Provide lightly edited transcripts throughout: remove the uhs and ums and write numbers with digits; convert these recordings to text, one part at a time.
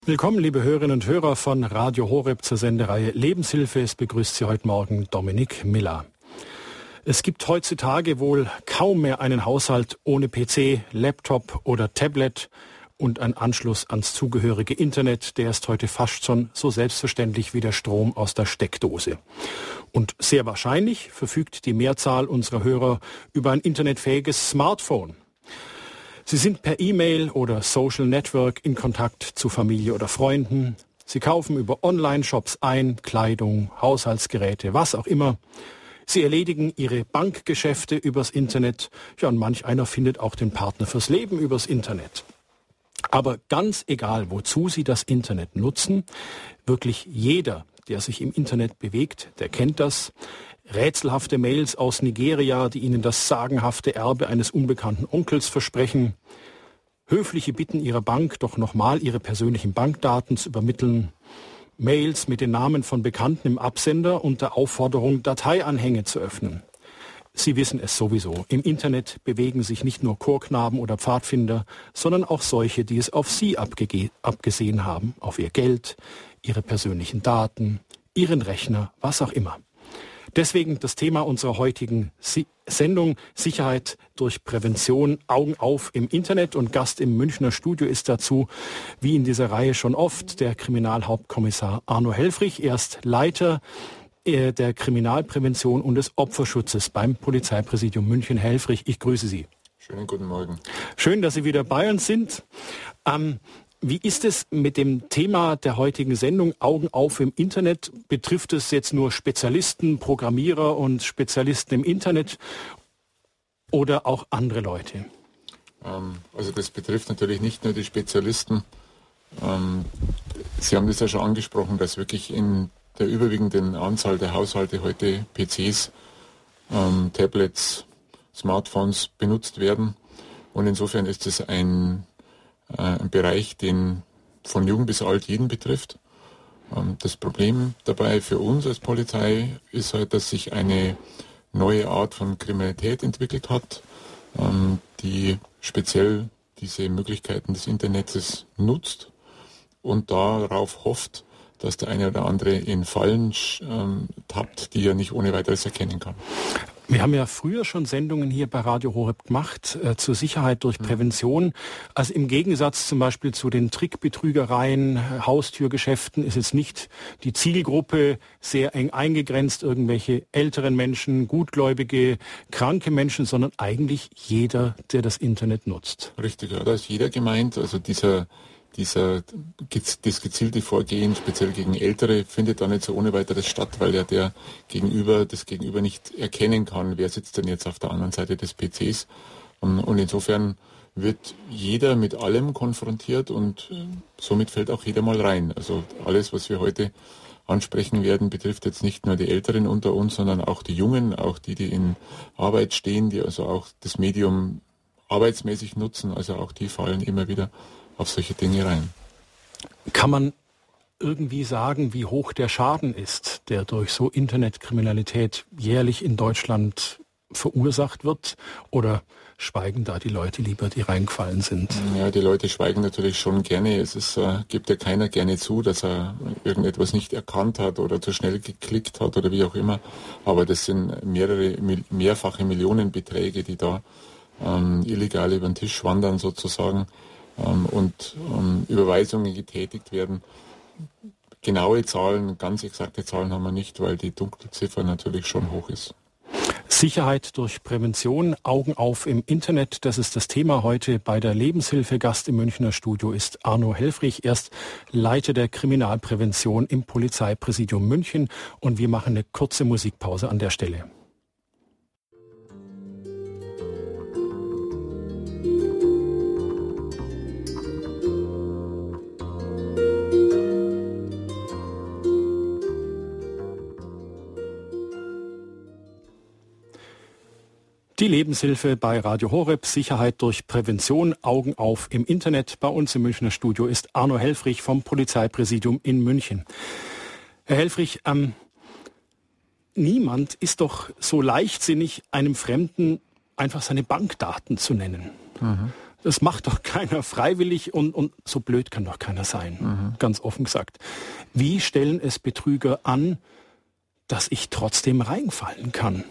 Willkommen, liebe Hörerinnen und Hörer von Radio Horeb zur Sendereihe Lebenshilfe. Es begrüßt Sie heute Morgen Dominik Miller. Es gibt heutzutage wohl kaum mehr einen Haushalt ohne PC, Laptop oder Tablet und einen Anschluss ans zugehörige Internet. Der ist heute fast schon so selbstverständlich wie der Strom aus der Steckdose. Und sehr wahrscheinlich verfügt die Mehrzahl unserer Hörer über ein internetfähiges Smartphone. Sie sind per E-Mail oder Social Network in Kontakt zu Familie oder Freunden. Sie kaufen über Online-Shops ein, Kleidung, Haushaltsgeräte, was auch immer. Sie erledigen ihre Bankgeschäfte übers Internet. Ja, und manch einer findet auch den Partner fürs Leben übers Internet. Aber ganz egal, wozu Sie das Internet nutzen, wirklich jeder, der sich im Internet bewegt, der kennt das. Rätselhafte Mails aus Nigeria, die Ihnen das sagenhafte Erbe eines unbekannten Onkels versprechen. Höfliche Bitten Ihrer Bank, doch nochmal Ihre persönlichen Bankdaten zu übermitteln. Mails mit den Namen von Bekannten im Absender und der Aufforderung, Dateianhänge zu öffnen. Sie wissen es sowieso. Im Internet bewegen sich nicht nur Chorknaben oder Pfadfinder, sondern auch solche, die es auf Sie abgesehen haben. Auf Ihr Geld, Ihre persönlichen Daten, Ihren Rechner, was auch immer. Deswegen das Thema unserer heutigen Sendung: Sicherheit durch Prävention, Augen auf im Internet. Und Gast im Münchner Studio ist dazu, wie in dieser Reihe schon oft, der Kriminalhauptkommissar Arno Helfrich. Er ist Leiter der Kriminalprävention und des Opferschutzes beim Polizeipräsidium München. Herr Helfrich, ich grüße Sie. Schönen guten Morgen. Schön, dass Sie wieder bei uns sind. Wie ist es mit dem Thema der heutigen Sendung, Augen auf im Internet? Betrifft es jetzt nur Spezialisten, Programmierer und Spezialisten im Internet oder auch andere Leute? Also das betrifft natürlich nicht nur die Spezialisten. Sie haben das ja schon angesprochen, dass wirklich in der überwiegenden Anzahl der Haushalte heute PCs, Tablets, Smartphones benutzt werden. Und insofern ist es ein Bereich, den von jung bis alt jeden betrifft. Das Problem dabei für uns als Polizei ist halt, dass sich eine neue Art von Kriminalität entwickelt hat, die speziell diese Möglichkeiten des Internets nutzt und darauf hofft, dass der eine oder andere in Fallen tappt, die er nicht ohne weiteres erkennen kann. Wir haben ja früher schon Sendungen hier bei Radio Horeb gemacht zur Sicherheit durch Prävention. Also im Gegensatz zum Beispiel zu den Trickbetrügereien, Haustürgeschäften ist jetzt nicht die Zielgruppe sehr eng eingegrenzt, irgendwelche älteren Menschen, gutgläubige, kranke Menschen, sondern eigentlich jeder, der das Internet nutzt. Richtig, ja, da ist jeder gemeint. Also das gezielte Vorgehen, speziell gegen Ältere, findet da nicht so ohne weiteres statt, weil ja das Gegenüber nicht erkennen kann, wer sitzt denn jetzt auf der anderen Seite des PCs. Und insofern wird jeder mit allem konfrontiert und somit fällt auch jeder mal rein. Also alles, was wir heute ansprechen werden, betrifft jetzt nicht nur die Älteren unter uns, sondern auch die Jungen, auch die in Arbeit stehen, die also auch das Medium arbeitsmäßig nutzen, also auch die fallen immer wieder auf solche Dinge rein. Kann man irgendwie sagen, wie hoch der Schaden ist, der durch so Internetkriminalität jährlich in Deutschland verursacht wird? Oder schweigen da die Leute lieber, die reingefallen sind? Ja, die Leute schweigen natürlich schon gerne. Es gibt ja keiner gerne zu, dass er irgendetwas nicht erkannt hat oder zu schnell geklickt hat oder wie auch immer. Aber das sind mehrfache Millionenbeträge, die da illegal über den Tisch wandern sozusagen. Und Überweisungen getätigt werden. Genaue Zahlen, ganz exakte Zahlen haben wir nicht, weil die Dunkelziffer natürlich schon hoch ist. Sicherheit durch Prävention, Augen auf im Internet, das ist das Thema heute bei der Lebenshilfe. Gast im Münchner Studio ist Arno Helfrich, er ist Leiter der Kriminalprävention im Polizeipräsidium München. Und wir machen eine kurze Musikpause an der Stelle. Die Lebenshilfe bei Radio Horeb, Sicherheit durch Prävention, Augen auf im Internet. Bei uns im Münchner Studio ist Arno Helfrich vom Polizeipräsidium in München. Herr Helfrich, niemand ist doch so leichtsinnig, einem Fremden einfach seine Bankdaten zu nennen. Das macht doch keiner freiwillig und so blöd kann doch keiner sein, ganz offen gesagt. Wie stellen es Betrüger an, dass ich trotzdem reinfallen kann?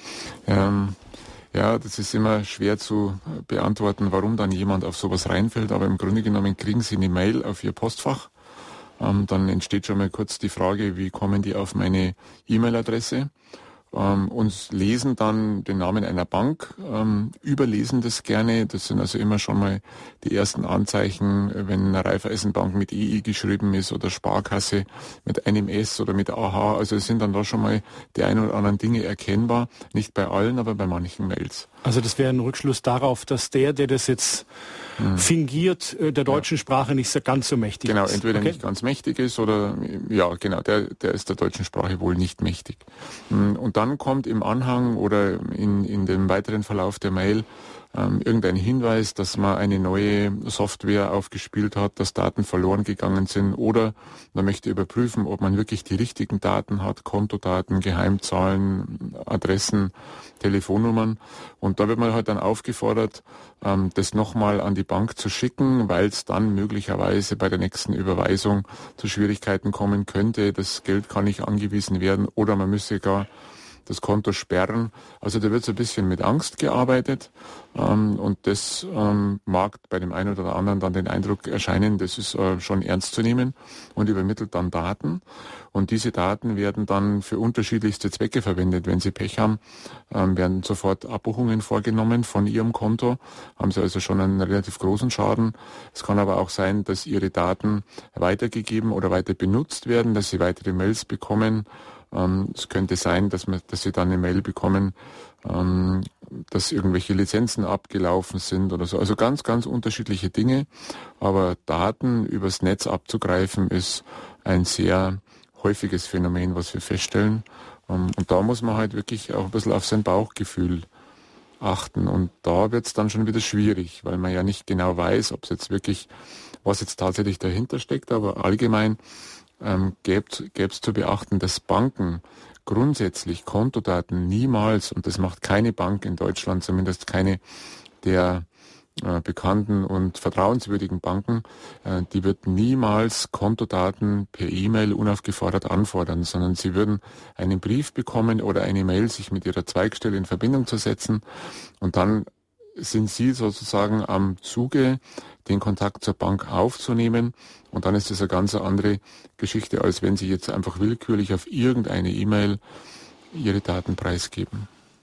Ja, das ist immer schwer zu beantworten, warum dann jemand auf sowas reinfällt, aber im Grunde genommen kriegen Sie eine Mail auf Ihr Postfach. Dann entsteht schon mal kurz die Frage, wie kommen die auf meine E-Mail-Adresse? Und lesen dann den Namen einer Bank, überlesen das gerne. Das sind also immer schon mal die ersten Anzeichen, wenn eine Raiffeisenbank mit EI geschrieben ist oder Sparkasse mit einem S oder mit AH. Also es sind dann da schon mal die ein oder anderen Dinge erkennbar. Nicht bei allen, aber bei manchen Mails. Also das wäre ein Rückschluss darauf, dass der das jetzt fingiert, der deutschen Sprache nicht so ganz so mächtig genau, ist. Genau, entweder nicht ganz mächtig ist oder, ja genau, der ist der deutschen Sprache wohl nicht mächtig. Und dann kommt im Anhang oder in dem weiteren Verlauf der Mail irgendein Hinweis, dass man eine neue Software aufgespielt hat, dass Daten verloren gegangen sind oder man möchte überprüfen, ob man wirklich die richtigen Daten hat, Kontodaten, Geheimzahlen, Adressen, Telefonnummern. Und da wird man halt dann aufgefordert, das nochmal an die Bank zu schicken, weil es dann möglicherweise bei der nächsten Überweisung zu Schwierigkeiten kommen könnte. Das Geld kann nicht angewiesen werden oder man müsse gar das Konto sperren. Also da wird so ein bisschen mit Angst gearbeitet und das mag bei dem einen oder anderen dann den Eindruck erscheinen, das ist schon ernst zu nehmen und übermittelt dann Daten. Und diese Daten werden dann für unterschiedlichste Zwecke verwendet. Wenn Sie Pech haben, werden sofort Abbuchungen vorgenommen von Ihrem Konto. Haben Sie also schon einen relativ großen Schaden. Es kann aber auch sein, dass Ihre Daten weitergegeben oder weiter benutzt werden, dass Sie weitere Mails bekommen. Es könnte sein, dass Sie dann eine Mail bekommen, dass irgendwelche Lizenzen abgelaufen sind oder so. Also ganz, ganz unterschiedliche Dinge. Aber Daten übers Netz abzugreifen ist ein sehr häufiges Phänomen, was wir feststellen. Und da muss man halt wirklich auch ein bisschen auf sein Bauchgefühl achten. Und da wird es dann schon wieder schwierig, weil man ja nicht genau weiß, ob es jetzt wirklich, was jetzt tatsächlich dahinter steckt. Aber allgemein gäbe es zu beachten, dass Banken grundsätzlich Kontodaten niemals, und das macht keine Bank in Deutschland, zumindest keine der bekannten und vertrauenswürdigen Banken, die wird niemals Kontodaten per E-Mail unaufgefordert anfordern, sondern sie würden einen Brief bekommen oder eine Mail, sich mit ihrer Zweigstelle in Verbindung zu setzen und dann sind Sie sozusagen am Zuge, den Kontakt zur Bank aufzunehmen und dann ist das eine ganz andere Geschichte, als wenn Sie jetzt einfach willkürlich auf irgendeine E-Mail Ihre Daten preisgeben.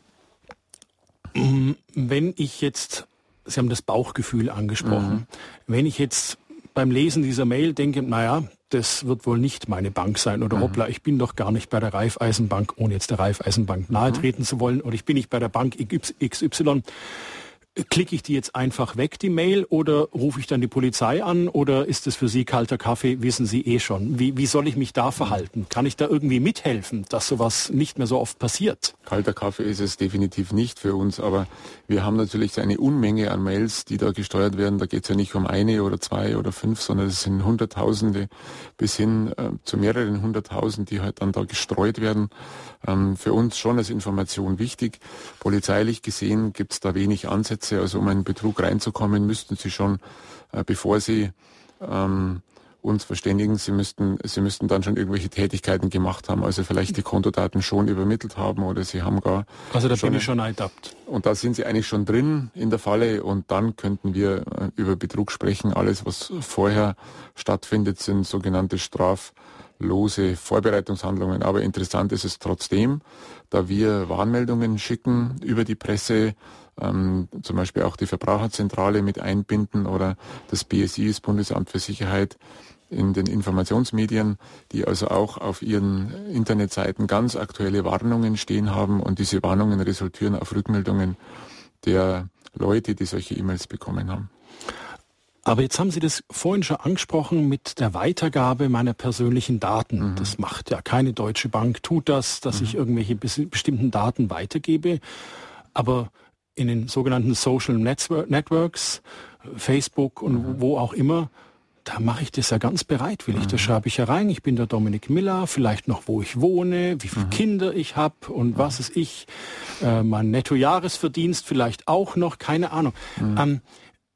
Wenn ich jetzt, Sie haben das Bauchgefühl angesprochen, wenn ich jetzt beim Lesen dieser Mail denke, naja, das wird wohl nicht meine Bank sein oder hoppla, ich bin doch gar nicht bei der Raiffeisenbank, ohne jetzt der Raiffeisenbank nahe treten zu wollen, oder ich bin nicht bei der Bank XY, klicke ich die jetzt einfach weg, die Mail, oder rufe ich dann die Polizei an, oder ist es für Sie kalter Kaffee, wissen Sie eh schon. Wie soll ich mich da verhalten? Kann ich da irgendwie mithelfen, dass sowas nicht mehr so oft passiert? Kalter Kaffee ist es definitiv nicht für uns, aber wir haben natürlich eine Unmenge an Mails, die da gesteuert werden. Da geht es ja nicht um eine oder zwei oder fünf, sondern es sind Hunderttausende bis hin zu mehreren Hunderttausend, die halt dann da gestreut werden. Für uns schon als Information wichtig. Polizeilich gesehen gibt es da wenig Ansätze. Also um einen Betrug reinzukommen, müssten Sie schon, bevor Sie uns verständigen, Sie müssten dann schon irgendwelche Tätigkeiten gemacht haben, also vielleicht die Kontodaten schon übermittelt haben oder Sie haben gar... Also da bin ich schon ertappt. Und da sind Sie eigentlich schon drin in der Falle und dann könnten wir über Betrug sprechen. Alles, was vorher stattfindet, sind sogenannte straflose Vorbereitungshandlungen. Aber interessant ist es trotzdem, da wir Warnmeldungen schicken über die Presse, zum Beispiel auch die Verbraucherzentrale mit einbinden oder das BSI, das Bundesamt für Sicherheit, in den Informationsmedien, die also auch auf ihren Internetseiten ganz aktuelle Warnungen stehen haben und diese Warnungen resultieren auf Rückmeldungen der Leute, die solche E-Mails bekommen haben. Aber jetzt haben Sie das vorhin schon angesprochen mit der Weitergabe meiner persönlichen Daten. Das macht ja keine deutsche Bank, tut das, dass ich irgendwelche bestimmten Daten weitergebe. Aber in den sogenannten Social Networks, Facebook und wo auch immer, da mache ich das ja ganz bereitwillig. Da schreibe ich ja rein, ich bin der Dominik Miller, vielleicht noch, wo ich wohne, wie viele Kinder ich habe und was ist ich, mein Nettojahresverdienst vielleicht auch noch, keine Ahnung.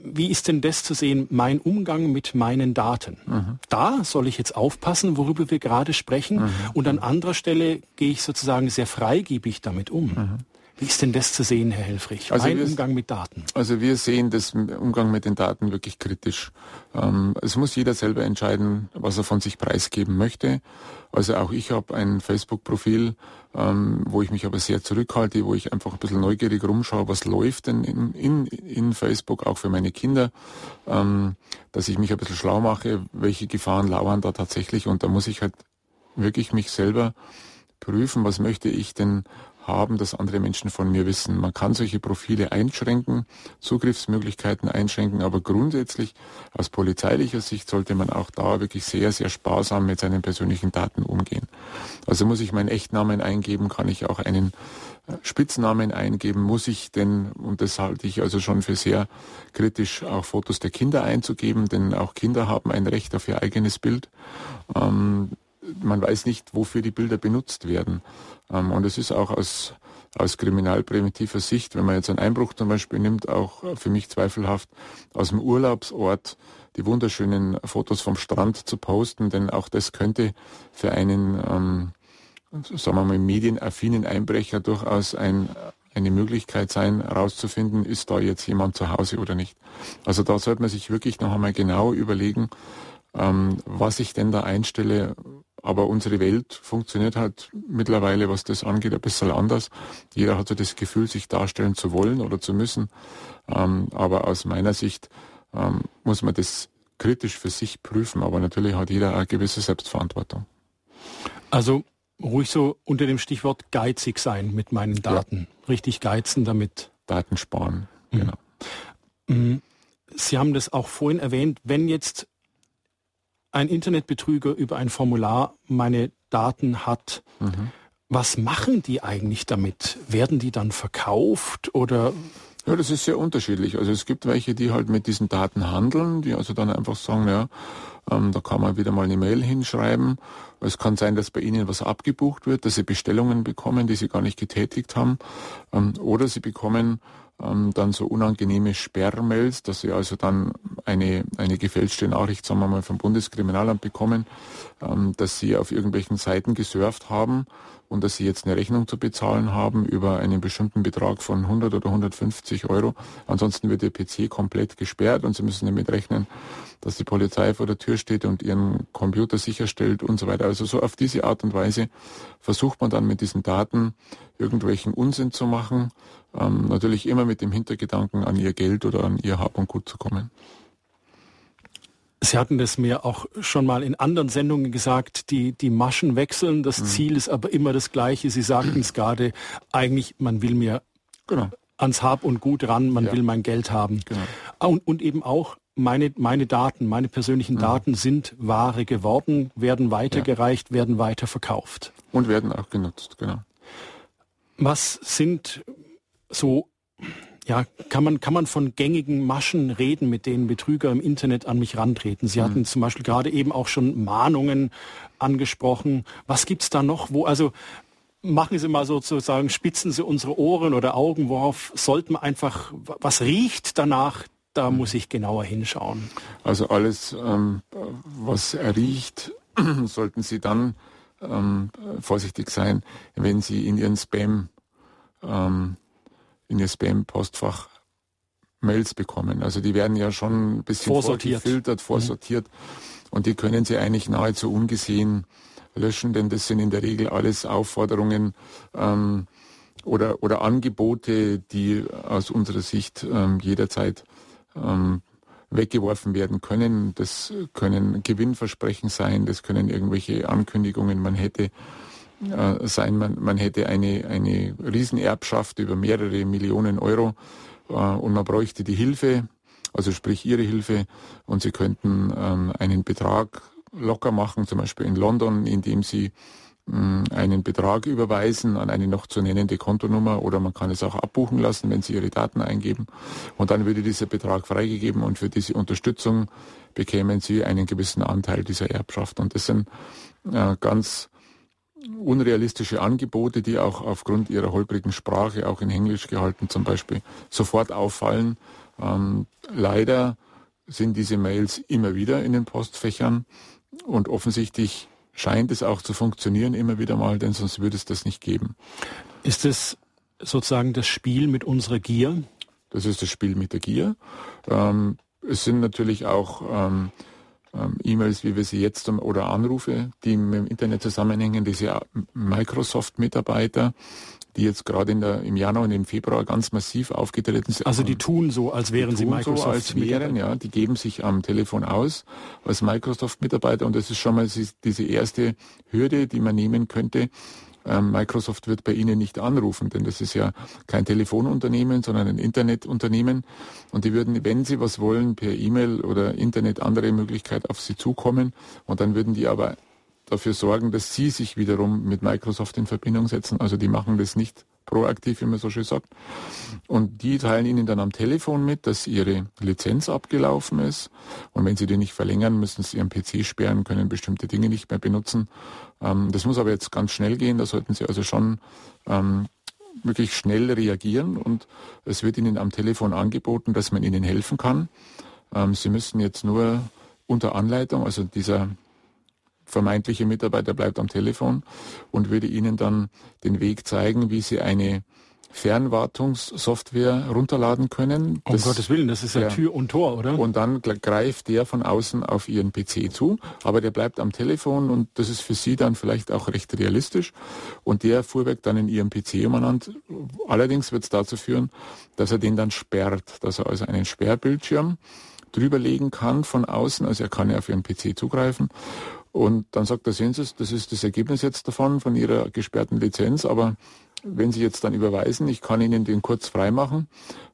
wie ist denn das zu sehen, mein Umgang mit meinen Daten? Da soll ich jetzt aufpassen, worüber wir gerade sprechen, und an anderer Stelle gehe ich sozusagen sehr freigebig damit um. Wie ist denn das zu sehen, Herr Helfrich, mein Umgang mit Daten? Also wir sehen das Umgang mit den Daten wirklich kritisch. Es muss jeder selber entscheiden, was er von sich preisgeben möchte. Also auch ich habe ein Facebook-Profil, wo ich mich aber sehr zurückhalte, wo ich einfach ein bisschen neugierig rumschaue, was läuft denn in Facebook, auch für meine Kinder, dass ich mich ein bisschen schlau mache, welche Gefahren lauern da tatsächlich, und da muss ich halt wirklich mich selber prüfen, was möchte ich denn haben, dass andere Menschen von mir wissen. Man kann solche Profile einschränken, Zugriffsmöglichkeiten einschränken, aber grundsätzlich aus polizeilicher Sicht sollte man auch da wirklich sehr, sehr sparsam mit seinen persönlichen Daten umgehen. Also muss ich meinen Echtnamen eingeben, kann ich auch einen Spitznamen eingeben, muss ich denn, und das halte ich also schon für sehr kritisch, auch Fotos der Kinder einzugeben, denn auch Kinder haben ein Recht auf ihr eigenes Bild. Man weiß nicht, wofür die Bilder benutzt werden. Und es ist auch aus kriminalpräventiver Sicht, wenn man jetzt einen Einbruch zum Beispiel nimmt, auch für mich zweifelhaft, aus dem Urlaubsort die wunderschönen Fotos vom Strand zu posten, denn auch das könnte für einen, sagen wir mal, medienaffinen Einbrecher durchaus eine Möglichkeit sein, herauszufinden, ist da jetzt jemand zu Hause oder nicht. Also da sollte man sich wirklich noch einmal genau überlegen, was ich denn da einstelle. Aber unsere Welt funktioniert halt mittlerweile, was das angeht, ein bisschen anders. Jeder hat so das Gefühl, sich darstellen zu wollen oder zu müssen. Aber aus meiner Sicht muss man das kritisch für sich prüfen. Aber natürlich hat jeder eine gewisse Selbstverantwortung. Also ruhig so unter dem Stichwort geizig sein mit meinen Daten. Ja. Richtig geizen damit. Daten sparen, genau. Sie haben das auch vorhin erwähnt, wenn jetzt ein Internetbetrüger über ein Formular meine Daten hat, was machen die eigentlich damit? Werden die dann verkauft oder? Ja, das ist sehr unterschiedlich. Also es gibt welche, die halt mit diesen Daten handeln, die also dann einfach sagen, ja, da kann man wieder mal eine Mail hinschreiben. Es kann sein, dass bei ihnen was abgebucht wird, dass sie Bestellungen bekommen, die sie gar nicht getätigt haben. Oder sie bekommen dann so unangenehme Sperrmails, dass sie also dann eine gefälschte Nachricht, sagen wir mal, vom Bundeskriminalamt bekommen, dass sie auf irgendwelchen Seiten gesurft haben und dass sie jetzt eine Rechnung zu bezahlen haben über einen bestimmten Betrag von 100 oder 150 Euro. Ansonsten wird ihr PC komplett gesperrt und sie müssen damit rechnen, dass die Polizei vor der Tür steht und ihren Computer sicherstellt und so weiter. Also so auf diese Art und Weise versucht man dann mit diesen Daten irgendwelchen Unsinn zu machen, natürlich immer mit dem Hintergedanken, an ihr Geld oder an ihr Hab und Gut zu kommen. Sie hatten das mir auch schon mal in anderen Sendungen gesagt, die Maschen wechseln, das Ziel ist aber immer das Gleiche. Sie sagten es gerade, eigentlich, man will mir ans Hab und Gut ran, man will mein Geld haben. Genau. Und eben auch meine Daten, meine persönlichen Daten sind Ware geworden, werden weitergereicht, werden weiterverkauft. Und werden auch genutzt, genau. Was sind so, kann man von gängigen Maschen reden, mit denen Betrüger im Internet an mich rantreten? Sie hatten zum Beispiel gerade eben auch schon Mahnungen angesprochen. Was gibt's da noch? Machen Sie mal sozusagen, spitzen Sie unsere Ohren oder Augen, worauf sollten wir einfach, was riecht danach, da muss ich genauer hinschauen. Also alles, was riecht, sollten Sie dann vorsichtig sein, wenn Sie in Ihren in Ihr Spam-Postfach Mails bekommen. Also die werden ja schon ein bisschen vorgefiltert, vorsortiert und die können Sie eigentlich nahezu ungesehen löschen, denn das sind in der Regel alles Aufforderungen oder Angebote, die aus unserer Sicht jederzeit weggeworfen werden können. Das können Gewinnversprechen sein, das können irgendwelche Ankündigungen, man hätte eine Riesenerbschaft über mehrere Millionen Euro und man bräuchte die Hilfe, also sprich Ihre Hilfe, und Sie könnten einen Betrag locker machen, zum Beispiel in London, indem Sie einen Betrag überweisen an eine noch zu nennende Kontonummer, oder man kann es auch abbuchen lassen, wenn Sie Ihre Daten eingeben, und dann würde dieser Betrag freigegeben und für diese Unterstützung bekämen Sie einen gewissen Anteil dieser Erbschaft. Und das sind ganz unrealistische Angebote, die auch aufgrund ihrer holprigen Sprache, auch in Englisch gehalten zum Beispiel, sofort auffallen Leider sind diese Mails immer wieder in den Postfächern und offensichtlich scheint es auch zu funktionieren immer wieder mal, denn sonst würde es das nicht geben. Ist es sozusagen das Spiel mit unserer Gier? Das ist das Spiel mit der Gier. Es sind natürlich auch E-Mails, wie wir sie jetzt oder Anrufe, die mit dem Internet zusammenhängen, diese Microsoft-Mitarbeiter, die jetzt gerade im Januar und im Februar ganz massiv aufgetreten sind. Also die tun so, als wären sie Microsoft. So, als wären, ja, die geben sich am Telefon aus als Microsoft-Mitarbeiter und das ist schon mal diese erste Hürde, die man nehmen könnte. Microsoft wird bei Ihnen nicht anrufen, denn das ist ja kein Telefonunternehmen, sondern ein Internetunternehmen und die würden, wenn sie was wollen, per E-Mail oder Internet andere Möglichkeit auf Sie zukommen und dann würden die aber dafür sorgen, dass Sie sich wiederum mit Microsoft in Verbindung setzen. Also die machen das nicht proaktiv, wie man so schön sagt. Und die teilen Ihnen dann am Telefon mit, dass Ihre Lizenz abgelaufen ist. Und wenn Sie die nicht verlängern, müssen Sie Ihren PC sperren, können bestimmte Dinge nicht mehr benutzen. Das muss aber jetzt ganz schnell gehen. Da sollten Sie also schon wirklich schnell reagieren. Und es wird Ihnen am Telefon angeboten, dass man Ihnen helfen kann. Sie müssen jetzt nur unter Anleitung, also dieser vermeintliche Mitarbeiter bleibt am Telefon und würde Ihnen dann den Weg zeigen, wie Sie eine Fernwartungssoftware runterladen können. Um Gottes Willen, das ist ja Tür und Tor, oder? Und dann greift der von außen auf Ihren PC zu, aber der bleibt am Telefon und das ist für Sie dann vielleicht auch recht realistisch und der Fuhrwerk dann in Ihrem PC umeinander. Allerdings wird es dazu führen, dass er den dann sperrt, dass er also einen Sperrbildschirm drüber legen kann von außen, also er kann ja auf Ihren PC zugreifen. Und dann sagt er, sehen Sie es, das ist das Ergebnis jetzt davon, von Ihrer gesperrten Lizenz, aber wenn Sie jetzt dann überweisen, ich kann Ihnen den kurz freimachen,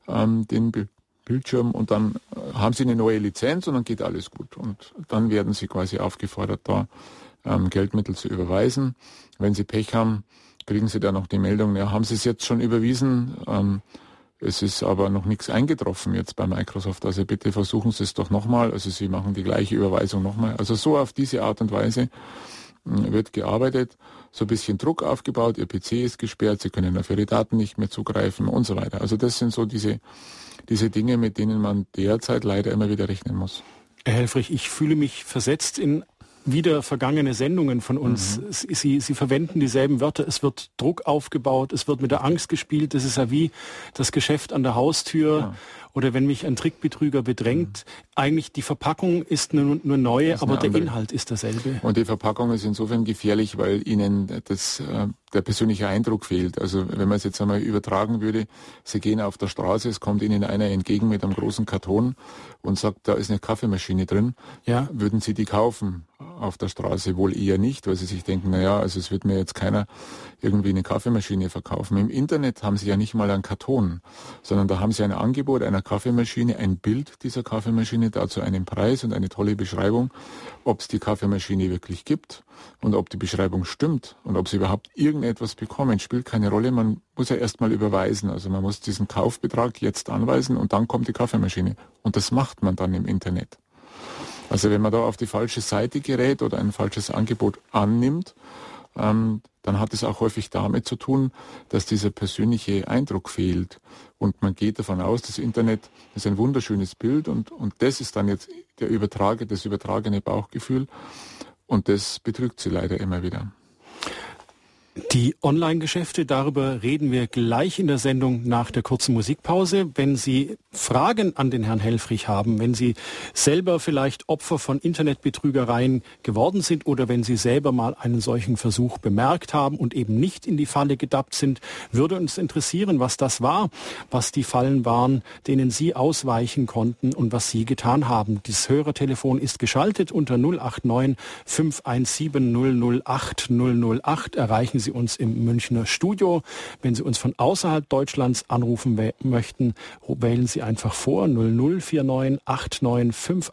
den Bildschirm, und dann haben Sie eine neue Lizenz und dann geht alles gut. Und dann werden Sie quasi aufgefordert, da Geldmittel zu überweisen. Wenn Sie Pech haben, kriegen Sie dann noch die Meldung, ja, haben Sie es jetzt schon überwiesen? Es ist aber noch nichts eingetroffen jetzt bei Microsoft, also bitte versuchen Sie es doch nochmal, also Sie machen die gleiche Überweisung nochmal. Also so auf diese Art und Weise wird gearbeitet, so ein bisschen Druck aufgebaut, Ihr PC ist gesperrt, Sie können auf Ihre Daten nicht mehr zugreifen und so weiter. Also das sind so diese Dinge, mit denen man derzeit leider immer wieder rechnen muss. Herr Helfrich, ich fühle mich versetzt in wieder vergangene Sendungen von uns. Sie verwenden dieselben Wörter. Es wird Druck aufgebaut, es wird mit der Angst gespielt. Das ist ja wie das Geschäft an der Haustür. Ja. Oder wenn mich ein Trickbetrüger bedrängt. Eigentlich die Verpackung ist nur neu, aber der Inhalt ist derselbe. Und die Verpackung ist insofern gefährlich, weil Ihnen der persönliche Eindruck fehlt. Also wenn man es jetzt einmal übertragen würde, Sie gehen auf der Straße, es kommt Ihnen einer entgegen mit einem großen Karton und sagt, da ist eine Kaffeemaschine drin. Ja. Würden Sie die kaufen auf der Straße? Wohl eher nicht, weil Sie sich denken, naja, also es wird mir jetzt keiner irgendwie eine Kaffeemaschine verkaufen. Im Internet haben Sie ja nicht mal einen Karton, sondern da haben Sie ein Angebot einer Kaffeemaschine, ein Bild dieser Kaffeemaschine, dazu einen Preis und eine tolle Beschreibung, ob es die Kaffeemaschine wirklich gibt und ob die Beschreibung stimmt und ob Sie überhaupt irgendetwas bekommen, spielt keine Rolle. Man muss ja erst mal überweisen, also man muss diesen Kaufbetrag jetzt anweisen und dann kommt die Kaffeemaschine. Und das macht man dann im Internet. Also wenn man da auf die falsche Seite gerät oder ein falsches Angebot annimmt, dann hat es auch häufig damit zu tun, dass dieser persönliche Eindruck fehlt. Und man geht davon aus, das Internet ist ein wunderschönes Bild und das ist dann jetzt das übertragene Bauchgefühl und das betrügt sie leider immer wieder. Die Online-Geschäfte, darüber reden wir gleich in der Sendung nach der kurzen Musikpause. Wenn Sie Fragen an den Herrn Helfrich haben, wenn Sie selber vielleicht Opfer von Internetbetrügereien geworden sind oder wenn Sie selber mal einen solchen Versuch bemerkt haben und eben nicht in die Falle getappt sind, würde uns interessieren, was das war, was die Fallen waren, denen Sie ausweichen konnten und was Sie getan haben. Das Hörertelefon ist geschaltet unter 089 517 008 008. Erreichen Sie uns im Münchner Studio. Wenn Sie uns von außerhalb Deutschlands anrufen möchten, wählen Sie einfach vor 0049 89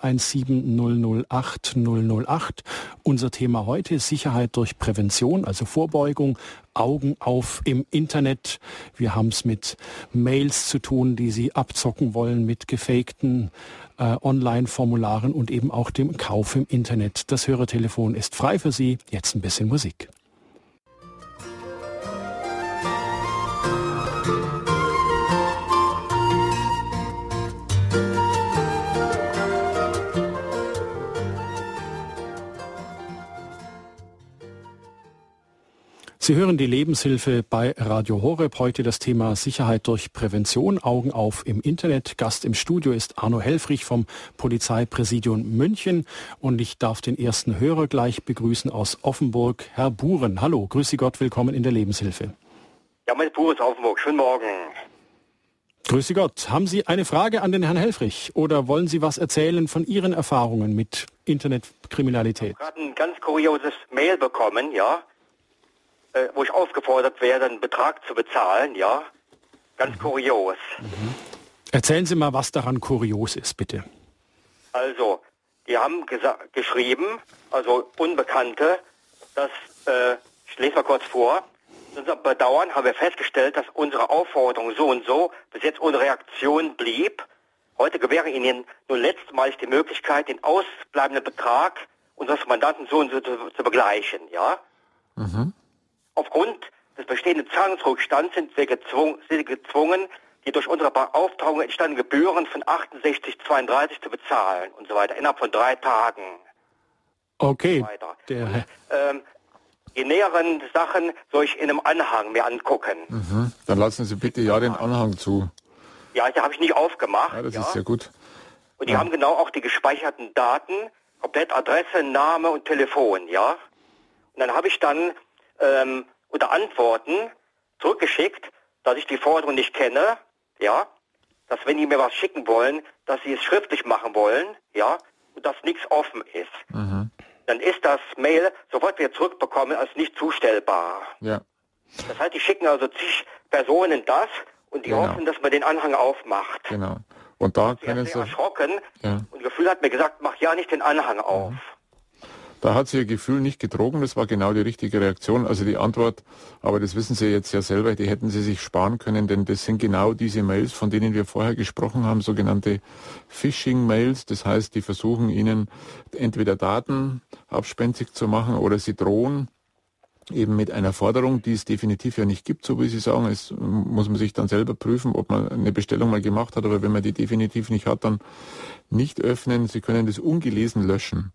517 008 008. Unser Thema heute ist Sicherheit durch Prävention, also Vorbeugung. Augen auf im Internet. Wir haben es mit Mails zu tun, die Sie abzocken wollen, mit gefakten Online-Formularen und eben auch dem Kauf im Internet. Das Hörertelefon ist frei für Sie. Jetzt ein bisschen Musik. Sie hören die Lebenshilfe bei Radio Horeb. Heute das Thema Sicherheit durch Prävention, Augen auf im Internet. Gast im Studio ist Arno Helfrich vom Polizeipräsidium München. Und ich darf den ersten Hörer gleich begrüßen aus Offenburg, Herr Buren. Hallo, grüße Gott, willkommen in der Lebenshilfe. Ja, mein Buren aus Offenburg, schönen Morgen. Grüße Gott. Haben Sie eine Frage an den Herrn Helfrich oder wollen Sie was erzählen von Ihren Erfahrungen mit Internetkriminalität? Ich habe gerade ein ganz kurioses Mail bekommen, ja, wo ich aufgefordert werde, einen Betrag zu bezahlen, ja. Ganz kurios. Erzählen Sie mal, was daran kurios ist, bitte. Also, die haben geschrieben, also Unbekannte, dass, ich lese mal kurz vor, zu unserem Bedauern haben wir festgestellt, dass unsere Aufforderung so und so bis jetzt ohne Reaktion blieb. Heute gewähren Ihnen nun letztmalig die Möglichkeit, den ausbleibenden Betrag unseres Mandanten so und so zu begleichen, ja. Aufgrund des bestehenden Zahlungsrückstands sind wir gezwungen, die durch unsere Beauftragung entstandenen Gebühren von 68,32 zu bezahlen und so weiter, innerhalb von 3 Tagen. Okay. Die näheren Sachen soll ich in einem Anhang mir angucken. Dann lassen Sie bitte den Anhang zu. Ja, die habe ich nicht aufgemacht. Ja, das ist sehr gut. Und die haben genau auch die gespeicherten Daten, komplett Adresse, Name und Telefon, ja. Und dann habe ich dann unter Antworten zurückgeschickt, dass ich die Forderung nicht kenne, ja, dass wenn die mir was schicken wollen, dass sie es schriftlich machen wollen, ja, und dass nichts offen ist. Dann ist das Mail sofort wieder zurückbekommen als nicht zustellbar. Ja. Das heißt, die schicken also zig Personen das und die hoffen, dass man den Anhang aufmacht. Genau. Und da Sie können hat Sie... sehr erschrocken Ja. und Gefühl hat mir gesagt, mach ja nicht den Anhang auf. Da hat sie ihr Gefühl nicht getrogen, das war genau die richtige Reaktion. Also die Antwort, aber das wissen Sie jetzt ja selber, die hätten Sie sich sparen können, denn das sind genau diese Mails, von denen wir vorher gesprochen haben, sogenannte Phishing-Mails. Das heißt, die versuchen Ihnen entweder Daten abspenstig zu machen oder sie drohen eben mit einer Forderung, die es definitiv ja nicht gibt, so wie Sie sagen. Es muss man sich dann selber prüfen, ob man eine Bestellung mal gemacht hat, aber wenn man die definitiv nicht hat, dann nicht öffnen. Sie können das ungelesen löschen.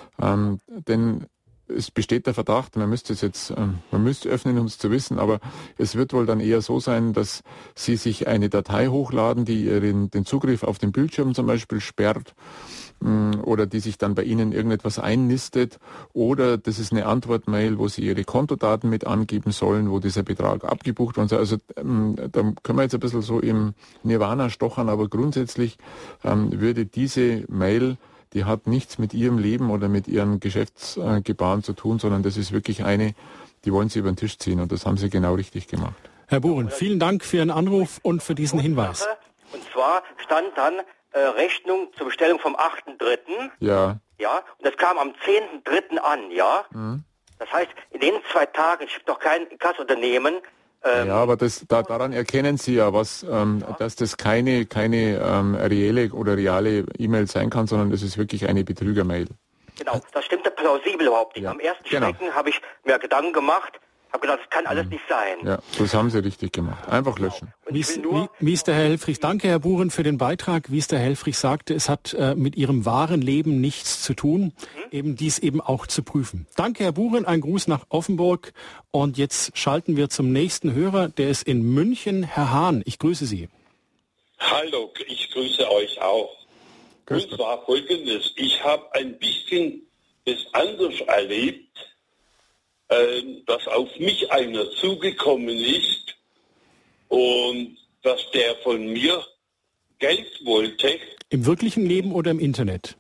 Denn es besteht der Verdacht, man müsste öffnen, um es zu wissen, aber es wird wohl dann eher so sein, dass Sie sich eine Datei hochladen, die den Zugriff auf den Bildschirm zum Beispiel sperrt, oder die sich dann bei Ihnen irgendetwas einnistet, oder das ist eine Antwortmail, wo Sie Ihre Kontodaten mit angeben sollen, wo dieser Betrag abgebucht wird. Also da können wir jetzt ein bisschen so im Nirvana stochern, aber grundsätzlich würde diese Mail, die hat nichts mit Ihrem Leben oder mit Ihren Geschäftsgebaren zu tun, sondern das ist wirklich eine, die wollen Sie über den Tisch ziehen und das haben Sie genau richtig gemacht. Herr Buren, vielen Dank für Ihren Anruf und für diesen Hinweis. Und zwar stand dann Rechnung zur Bestellung vom 8.3. Ja. Ja, und das kam am 10.3. an, ja. Das heißt, in den 2 Tagen schickt doch kein Kassunternehmen. Ja, aber daran erkennen Sie ja, dass das keine reelle oder reale E-Mail sein kann, sondern das ist wirklich eine Betrüger-Mail. Genau, das stimmte plausibel überhaupt nicht. Ja, am ersten genau. Schrecken habe ich mir Gedanken gemacht, habe gedacht, das kann alles nicht sein. Ja, das haben Sie richtig gemacht. Einfach löschen. Und Wie ist der Herr Helfrich? Danke, Herr Buren, für den Beitrag. Wie es der Helfrich sagte, es hat mit Ihrem wahren Leben nichts zu tun, eben dies eben auch zu prüfen. Danke, Herr Buren, ein Gruß nach Offenburg. Und jetzt schalten wir zum nächsten Hörer, der ist in München. Herr Hahn, ich grüße Sie. Hallo, ich grüße euch auch. Grüß Und Gott. zwar Folgendes. Ich habe ein bisschen das anders erlebt, dass auf mich einer zugekommen ist und dass der von mir Geld wollte. Im wirklichen Leben oder im Internet?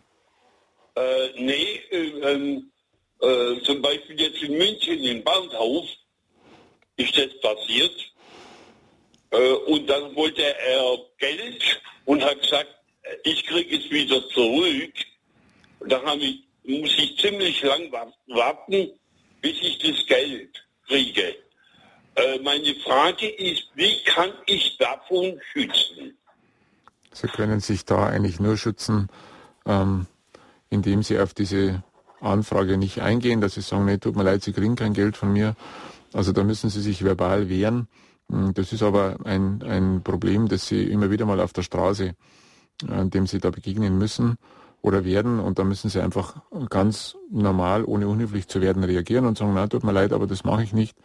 Zum Beispiel jetzt in München im Bahnhof ist das passiert. Und dann wollte er Geld und hat gesagt, ich kriege es wieder zurück. Und dann muss ich ziemlich lang warten, bis ich das Geld kriege. Meine Frage ist, wie kann ich davon schützen? Sie können sich da eigentlich nur schützen, indem Sie auf diese Anfrage nicht eingehen, dass Sie sagen, nee, tut mir leid, Sie kriegen kein Geld von mir. Also da müssen Sie sich verbal wehren. Das ist aber ein Problem, das Sie immer wieder mal auf der Straße, dem Sie da begegnen müssen oder werden. Und da müssen Sie einfach ganz normal, ohne unhöflich zu werden, reagieren und sagen, nein, tut mir leid, aber das mache ich nicht.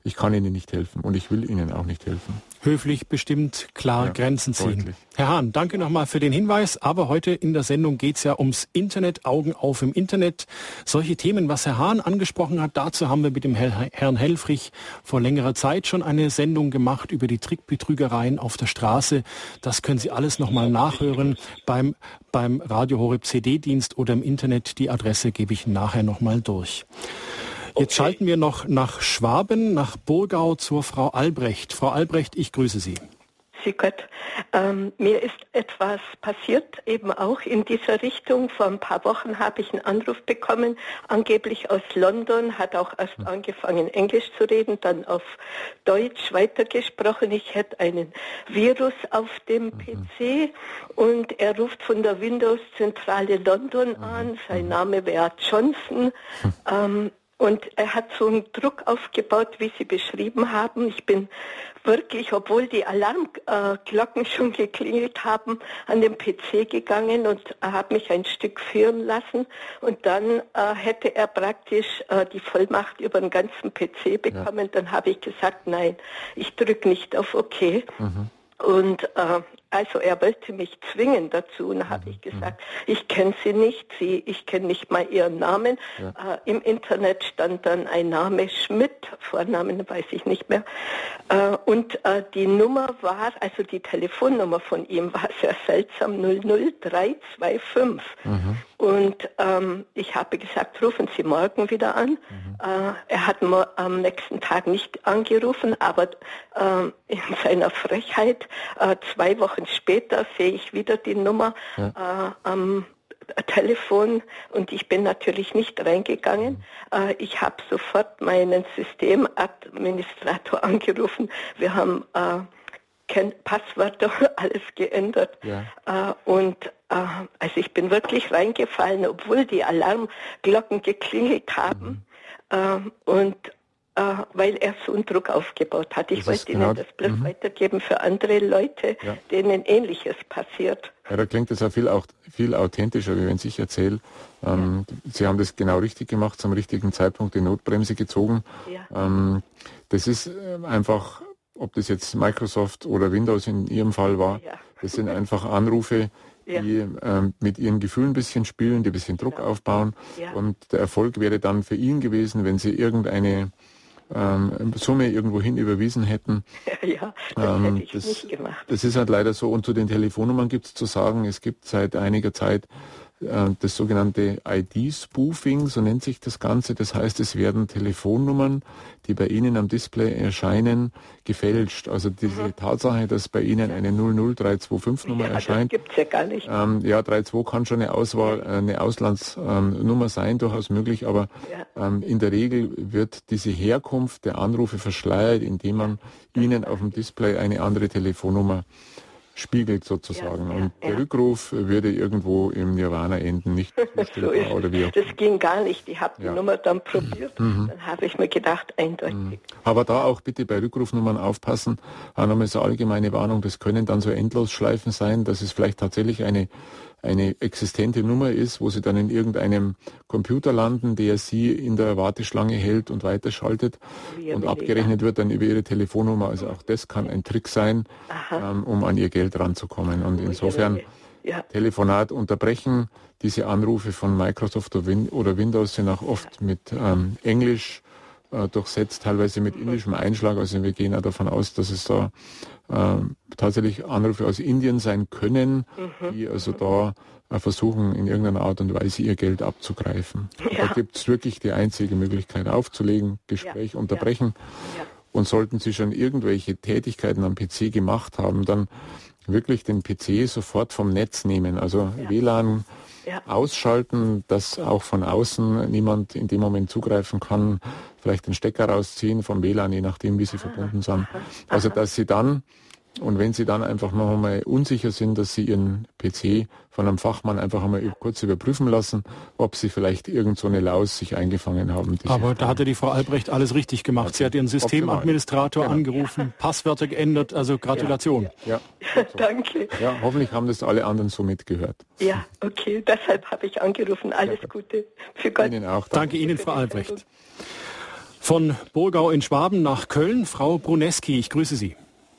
ich kann Ihnen nicht helfen und ich will Ihnen auch nicht helfen. Höflich, bestimmt, klar, Grenzen ziehen. Deutlich. Herr Hahn, danke nochmal für den Hinweis. Aber heute in der Sendung geht es ja ums Internet, Augen auf im Internet. Solche Themen, was Herr Hahn angesprochen hat, dazu haben wir mit dem Herrn Helfrich vor längerer Zeit schon eine Sendung gemacht über die Trickbetrügereien auf der Straße. Das können Sie alles nochmal nachhören beim Radio Horeb CD-Dienst oder im Internet. Die Adresse gebe ich nachher nochmal durch. Jetzt schalten wir noch nach Schwaben, nach Burgau zur Frau Albrecht. Frau Albrecht, ich grüße Sie. Sie Gott, mir ist etwas passiert, eben auch in dieser Richtung. Vor ein paar Wochen habe ich einen Anruf bekommen, angeblich aus London, hat auch erst angefangen Englisch zu reden, dann auf Deutsch weitergesprochen. Ich hätte einen Virus auf dem PC und er ruft von der Windows-Zentrale London an. Sein Name wäre Johnson. Und er hat so einen Druck aufgebaut, wie Sie beschrieben haben. Ich bin wirklich, obwohl die Alarmglocken schon geklingelt haben, an den PC gegangen und habe mich ein Stück führen lassen. Und dann hätte er praktisch die Vollmacht über den ganzen PC bekommen. Ja. Dann habe ich gesagt, nein, ich drücke nicht auf OK. Und also er wollte mich zwingen dazu und habe ich gesagt, ich kenne Sie nicht, ich kenne nicht mal Ihren Namen. Ja. Im Internet stand dann ein Name Schmidt, Vornamen weiß ich nicht mehr. Und die Nummer war, also die Telefonnummer von ihm war sehr seltsam, 00325. Und ich habe gesagt, rufen Sie morgen wieder an. Er hat am nächsten Tag nicht angerufen, aber in seiner Frechheit 2 Wochen später sehe ich wieder die Nummer am Telefon und ich bin natürlich nicht reingegangen. Ich habe sofort meinen Systemadministrator angerufen. Wir haben Passwörter, alles geändert. Ja. Also ich bin wirklich reingefallen, obwohl die Alarmglocken geklingelt haben. Weil er so einen Druck aufgebaut hat. Ich wollte Ihnen das bloß weitergeben für andere Leute, denen Ähnliches passiert. Ja, da klingt es auch viel authentischer, wie wenn ich erzähle. Sie haben das genau richtig gemacht, zum richtigen Zeitpunkt die Notbremse gezogen. Ja. Das ist einfach, ob das jetzt Microsoft oder Windows in Ihrem Fall war, das sind einfach Anrufe, die mit ihren Gefühlen ein bisschen spielen, die ein bisschen Druck aufbauen. Ja. Und der Erfolg wäre dann für ihn gewesen, wenn Sie irgendeine Summe irgendwohin überwiesen hätten. Ja, das hätte ich nicht gemacht. Das ist halt leider so. Und zu den Telefonnummern gibt es zu sagen, es gibt seit einiger Zeit das sogenannte ID-Spoofing, so nennt sich das Ganze. Das heißt, es werden Telefonnummern, die bei Ihnen am Display erscheinen, gefälscht. Also diese Tatsache, dass bei Ihnen eine 00325-Nummer erscheint. Das gibt's ja gar nicht. 32 kann schon eine Auslandsnummer sein, durchaus möglich, aber in der Regel wird diese Herkunft der Anrufe verschleiert, indem man Ihnen auf dem Display eine andere Telefonnummer spiegelt sozusagen. Und der Rückruf würde irgendwo im Nirvana enden, nicht so oder wie auch. Das ging gar nicht. Ich habe die Nummer dann probiert. Dann habe ich mir gedacht, eindeutig. Aber da auch bitte bei Rückrufnummern aufpassen. Auch nochmal so allgemeine Warnung, das können dann so Endlosschleifen sein, dass es vielleicht tatsächlich eine existente Nummer ist, wo Sie dann in irgendeinem Computer landen, der Sie in der Warteschlange hält und weiterschaltet und abgerechnet wird dann über Ihre Telefonnummer. Also auch das kann ein Trick sein, um an Ihr Geld ranzukommen. Und insofern Telefonat unterbrechen. Diese Anrufe von Microsoft oder Windows sind auch oft mit Englisch durchsetzt, teilweise mit indischem Einschlag. Also wir gehen auch davon aus, dass es da tatsächlich Anrufe aus Indien sein können, die also da versuchen, in irgendeiner Art und Weise ihr Geld abzugreifen. Da gibt es wirklich die einzige Möglichkeit, aufzulegen, Gespräch unterbrechen. Und sollten Sie schon irgendwelche Tätigkeiten am PC gemacht haben, dann wirklich den PC sofort vom Netz nehmen. Also WLAN ausschalten, dass auch von außen niemand in dem Moment zugreifen kann, vielleicht den Stecker rausziehen vom WLAN, je nachdem, wie Sie verbunden sind. Also dass Sie dann, und wenn Sie dann einfach noch einmal unsicher sind, dass Sie Ihren PC von einem Fachmann einfach einmal kurz überprüfen lassen, ob Sie vielleicht irgend so eine Laus sich eingefangen haben. Aber da hatte die Frau Albrecht alles richtig gemacht. Also, sie hat Ihren Systemadministrator angerufen, Passwörter geändert, also Gratulation. Ja. Danke. Ja, hoffentlich haben das alle anderen so mitgehört. Ja, okay, deshalb habe ich angerufen. Alles Gute. Für Gott. Ihnen auch. Danke Ihnen, Frau Albrecht. Von Burgau in Schwaben nach Köln, Frau Bruneski, ich grüße Sie.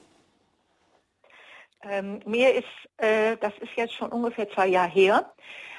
Mir ist, das ist jetzt schon ungefähr 2 Jahre her,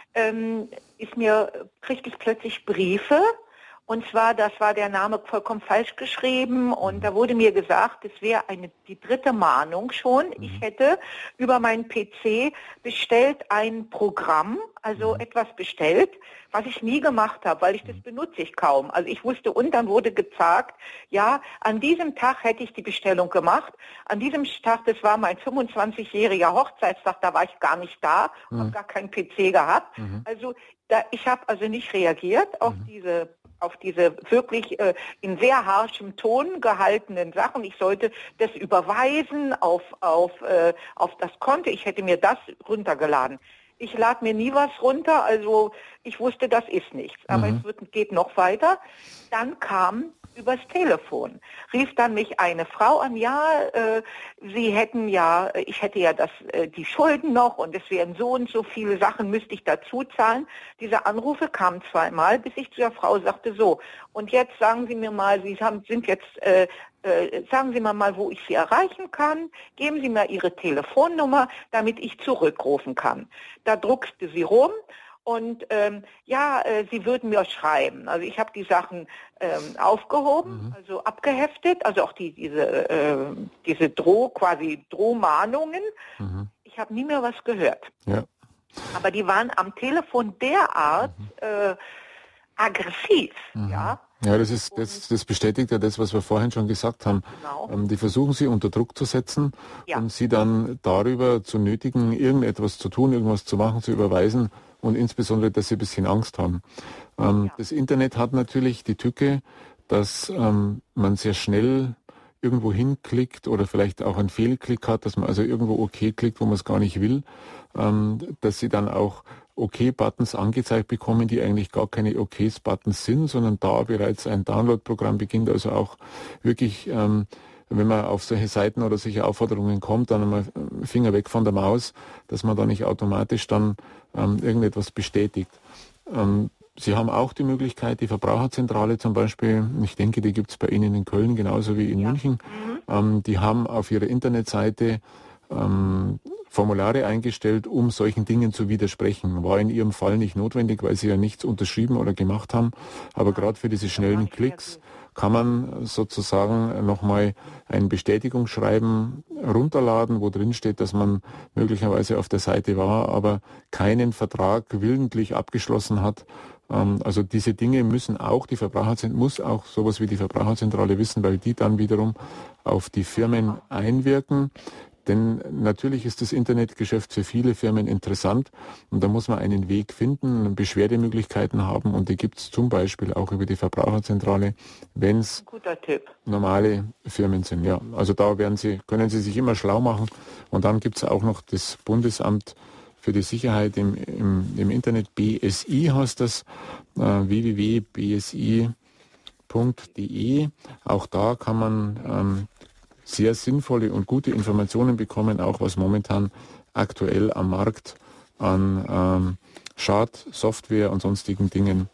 kriegte ich plötzlich Briefe. Und zwar, das war der Name vollkommen falsch geschrieben und da wurde mir gesagt, es wäre die 3. Mahnung schon. Ich hätte über meinen PC bestellt ein Programm, also etwas bestellt, was ich nie gemacht habe, weil das benutze ich kaum. Also ich wusste, und dann wurde gesagt, ja, an diesem Tag hätte ich die Bestellung gemacht. An diesem Tag, das war mein 25-jähriger Hochzeitstag, da war ich gar nicht da, habe gar keinen PC gehabt. Also ich habe also nicht reagiert auf diese wirklich in sehr harschem Ton gehaltenen Sachen. Ich sollte das überweisen auf das Konto. Ich hätte mir das runtergeladen. Ich lade mir nie was runter, also ich wusste, das ist nichts. Aber es geht noch weiter. Dann kam übers Telefon, rief dann mich eine Frau an, ich hätte ja die Schulden noch und es wären so und so viele Sachen, müsste ich dazu zahlen. Diese Anrufe kamen 2-mal, bis ich zu der Frau sagte, so, und jetzt sagen Sie mir mal, sagen Sie mir mal, wo ich Sie erreichen kann, geben Sie mir Ihre Telefonnummer, damit ich zurückrufen kann. Da druckste sie rum. Und sie würden mir schreiben. Also ich habe die Sachen aufgehoben, also abgeheftet, also auch diese Drohmahnungen. Ich habe nie mehr was gehört. Ja. Aber die waren am Telefon derart aggressiv, ja. Ja, das bestätigt ja das, was wir vorhin schon gesagt haben. Genau. Die versuchen sie unter Druck zu setzen und sie dann darüber zu nötigen, irgendetwas zu tun, irgendwas zu machen, zu überweisen. Und insbesondere, dass sie ein bisschen Angst haben. Das Internet hat natürlich die Tücke, dass man sehr schnell irgendwo hinklickt oder vielleicht auch einen Fehlklick hat, dass man also irgendwo OK klickt, wo man es gar nicht will, dass sie dann auch OK-Buttons angezeigt bekommen, die eigentlich gar keine OK-Buttons sind, sondern da bereits ein Download-Programm beginnt, also auch wirklich wenn man auf solche Seiten oder solche Aufforderungen kommt, dann einmal Finger weg von der Maus, dass man da nicht automatisch dann irgendetwas bestätigt. Sie haben auch die Möglichkeit, die Verbraucherzentrale zum Beispiel, ich denke, die gibt es bei Ihnen in Köln genauso wie in München, die haben auf ihrer Internetseite Formulare eingestellt, um solchen Dingen zu widersprechen. War in Ihrem Fall nicht notwendig, weil Sie ja nichts unterschrieben oder gemacht haben, aber gerade für diese schnellen Klicks kann man sozusagen nochmal ein Bestätigungsschreiben runterladen, wo drin steht, dass man möglicherweise auf der Seite war, aber keinen Vertrag willentlich abgeschlossen hat. Also diese Dinge müssen auch muss auch sowas wie die Verbraucherzentrale wissen, weil die dann wiederum auf die Firmen einwirken. Denn natürlich ist das Internetgeschäft für viele Firmen interessant und da muss man einen Weg finden, Beschwerdemöglichkeiten haben und die gibt es zum Beispiel auch über die Verbraucherzentrale, wenn es normale Firmen sind. Ja, also da können Sie sich immer schlau machen und dann gibt es auch noch das Bundesamt für die Sicherheit im Internet, BSI heißt das, www.bsi.de. Auch da kann man sehr sinnvolle und gute Informationen bekommen, auch was momentan aktuell am Markt an Schadsoftware und sonstigen Dingen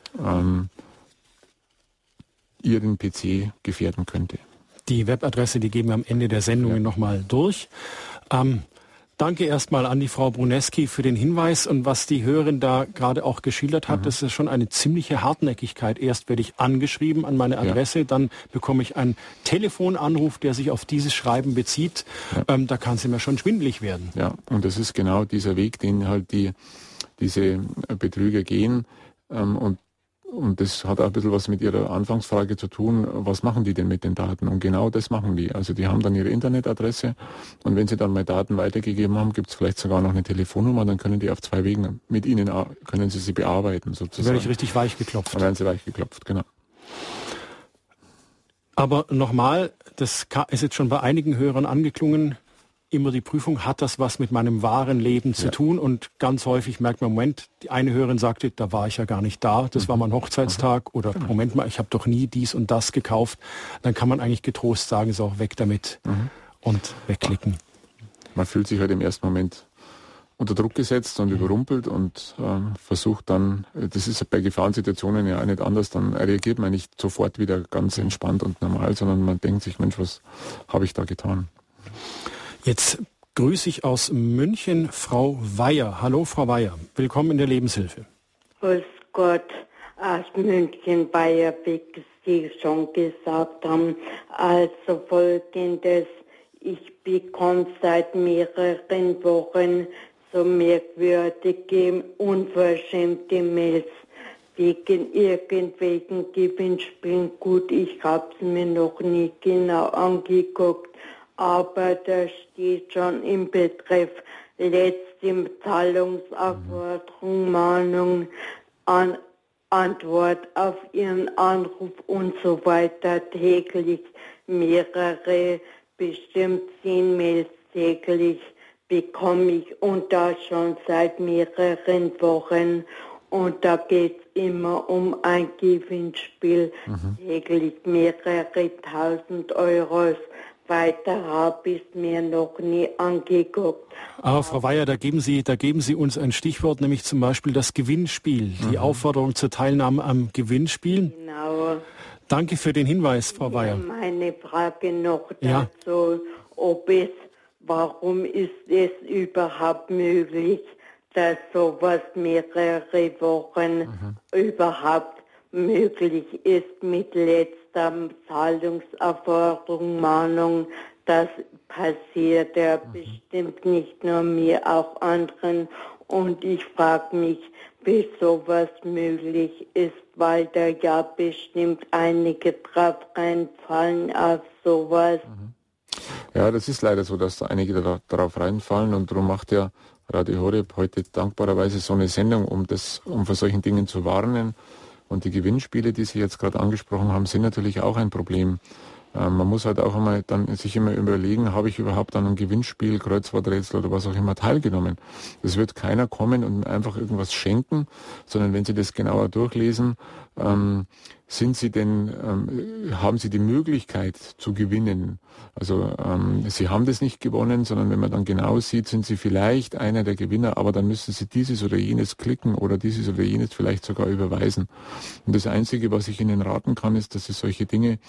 Ihren PC gefährden könnte. Die Webadresse, die geben wir am Ende der Sendungen nochmal durch. Danke erstmal an die Frau Bruneski für den Hinweis und was die Hörerin da gerade auch geschildert hat, das ist schon eine ziemliche Hartnäckigkeit. Erst werde ich angeschrieben an meine Adresse, dann bekomme ich einen Telefonanruf, der sich auf dieses Schreiben bezieht. Da kann es mir schon schwindelig werden. Ja, und das ist genau dieser Weg, den halt diese Betrüger gehen und das hat auch ein bisschen was mit Ihrer Anfangsfrage zu tun, was machen die denn mit den Daten? Und genau das machen die. Also die haben dann ihre Internetadresse und wenn sie dann mal Daten weitergegeben haben, gibt es vielleicht sogar noch eine Telefonnummer, dann können die auf 2 Wegen mit Ihnen, können Sie bearbeiten sozusagen. Da werde ich richtig weich geklopft. Dann werden Sie weich geklopft, genau. Aber nochmal, das ist jetzt schon bei einigen Hörern angeklungen, immer die Prüfung, hat das was mit meinem wahren Leben zu tun? Und ganz häufig merkt man, Moment, die eine Hörerin sagte, da war ich ja gar nicht da, das war mein Hochzeitstag oder Moment mal, ich habe doch nie dies und das gekauft. Dann kann man eigentlich getrost sagen, so weg damit und wegklicken. Man fühlt sich halt im ersten Moment unter Druck gesetzt und überrumpelt und versucht dann, das ist bei Gefahrensituationen ja auch nicht anders, dann reagiert man nicht sofort wieder ganz entspannt und normal, sondern man denkt sich, Mensch, was habe ich da getan? Jetzt grüße ich aus München Frau Weyer. Hallo Frau Weyer, willkommen in der Lebenshilfe. Grüß Gott, aus München Weyer, wie Sie schon gesagt haben. Also Folgendes, ich bekomme seit mehreren Wochen so merkwürdige, unverschämte Mails wegen irgendwelchen Gewinnspielen. Gut, ich habe es mir noch nie genau angeguckt, aber da steht schon im Betreff letzte Zahlungsaufforderung, Mahnung, Antwort auf Ihren Anruf und so weiter. Täglich mehrere, bestimmt 10 Mails täglich bekomme ich und das schon seit mehreren Wochen. Und da geht es immer um ein Gewinnspiel, täglich mehrere tausend Euros. Weiter habe ich es mir noch nie angeguckt. Aber Frau Weyer, da geben Sie uns ein Stichwort, nämlich zum Beispiel das Gewinnspiel, die Aufforderung zur Teilnahme am Gewinnspiel. Genau. Danke für den Hinweis, Frau Weyer. Meine Frage noch dazu, warum ist es überhaupt möglich, dass sowas mehrere Wochen überhaupt möglich ist mit letzter Zahlungsaufforderung, Mahnung. Das passiert ja bestimmt nicht nur mir, auch anderen. Und ich frage mich, wie sowas möglich ist, weil da ja bestimmt einige drauf reinfallen auf sowas. Ja, das ist leider so, dass da einige darauf reinfallen und darum macht ja Radio Horeb heute dankbarerweise so eine Sendung, um vor solchen Dingen zu warnen. Und die Gewinnspiele, die Sie jetzt gerade angesprochen haben, sind natürlich auch ein Problem. Man muss halt auch sich immer überlegen, habe ich überhaupt an einem Gewinnspiel, Kreuzworträtsel oder was auch immer teilgenommen. Es wird keiner kommen und einfach irgendwas schenken, sondern wenn Sie das genauer durchlesen, haben Sie die Möglichkeit zu gewinnen. Also Sie haben das nicht gewonnen, sondern wenn man dann genau sieht, sind Sie vielleicht einer der Gewinner, aber dann müssen Sie dieses oder jenes klicken oder dieses oder jenes vielleicht sogar überweisen. Und das Einzige, was ich Ihnen raten kann, ist, dass Sie solche Dinge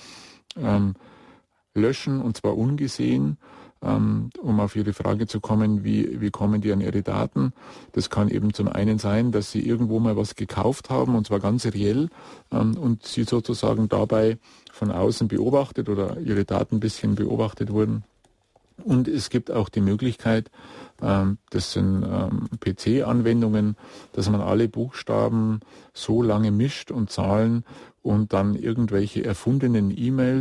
löschen, und zwar ungesehen, um auf Ihre Frage zu kommen, wie kommen die an Ihre Daten. Das kann eben zum einen sein, dass Sie irgendwo mal was gekauft haben, und zwar ganz reell, und Sie sozusagen dabei von außen beobachtet oder Ihre Daten ein bisschen beobachtet wurden. Und es gibt auch die Möglichkeit, das sind PC-Anwendungen, dass man alle Buchstaben so lange mischt und Zahlen und dann irgendwelche erfundenen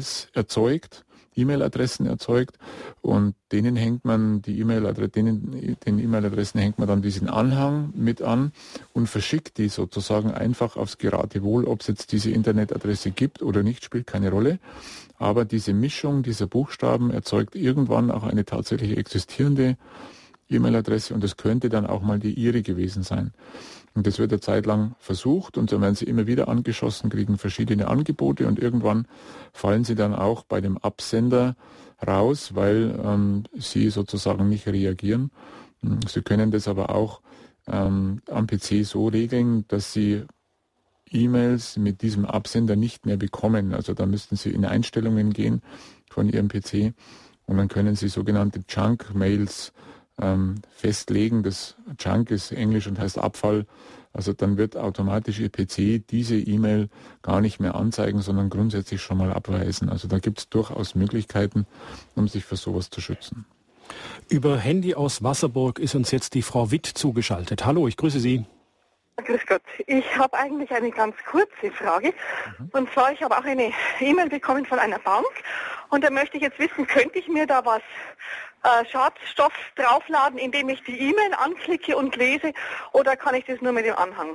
E-Mail-Adressen erzeugt und denen hängt man den E-Mail-Adressen hängt man dann diesen Anhang mit an und verschickt die sozusagen einfach aufs Geratewohl, ob es jetzt diese Internetadresse gibt oder nicht, spielt keine Rolle. Aber diese Mischung dieser Buchstaben erzeugt irgendwann auch eine tatsächlich existierende E-Mail-Adresse und es könnte dann auch mal die Ihre gewesen sein. Und das wird eine Zeit lang versucht und dann werden Sie immer wieder angeschossen, kriegen verschiedene Angebote und irgendwann fallen Sie dann auch bei dem Absender raus, weil Sie sozusagen nicht reagieren. Sie können das aber auch am PC so regeln, dass Sie E-Mails mit diesem Absender nicht mehr bekommen. Also da müssten Sie in Einstellungen gehen von Ihrem PC und dann können Sie sogenannte Junk-Mails festlegen. Das Junk ist Englisch und heißt Abfall. Also dann wird automatisch Ihr PC diese E-Mail gar nicht mehr anzeigen, sondern grundsätzlich schon mal abweisen. Also da gibt es durchaus Möglichkeiten, um sich für sowas zu schützen. Über Handy aus Wasserburg ist uns jetzt die Frau Witt zugeschaltet. Hallo, ich grüße Sie. Grüß Gott. Ich habe eigentlich eine ganz kurze Frage. Und zwar, ich habe auch eine E-Mail bekommen von einer Bank. Und da möchte ich jetzt wissen, könnte ich mir da was Schadstoff draufladen, indem ich die E-Mail anklicke und lese, oder kann ich das nur mit dem Anhang?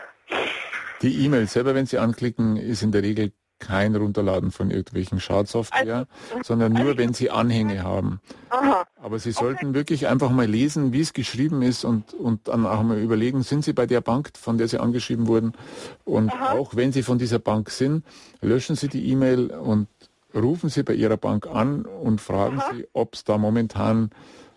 Die E-Mail selber, wenn Sie anklicken, ist in der Regel kein Runterladen von irgendwelchen Schadsoftware, sondern nur, wenn Sie Anhänge haben. Aha. Aber Sie sollten wirklich einfach mal lesen, wie es geschrieben ist und dann auch mal überlegen, sind Sie bei der Bank, von der Sie angeschrieben wurden? Und auch wenn Sie von dieser Bank sind, löschen Sie die E-Mail und rufen Sie bei Ihrer Bank an und fragen Sie, ob es da momentan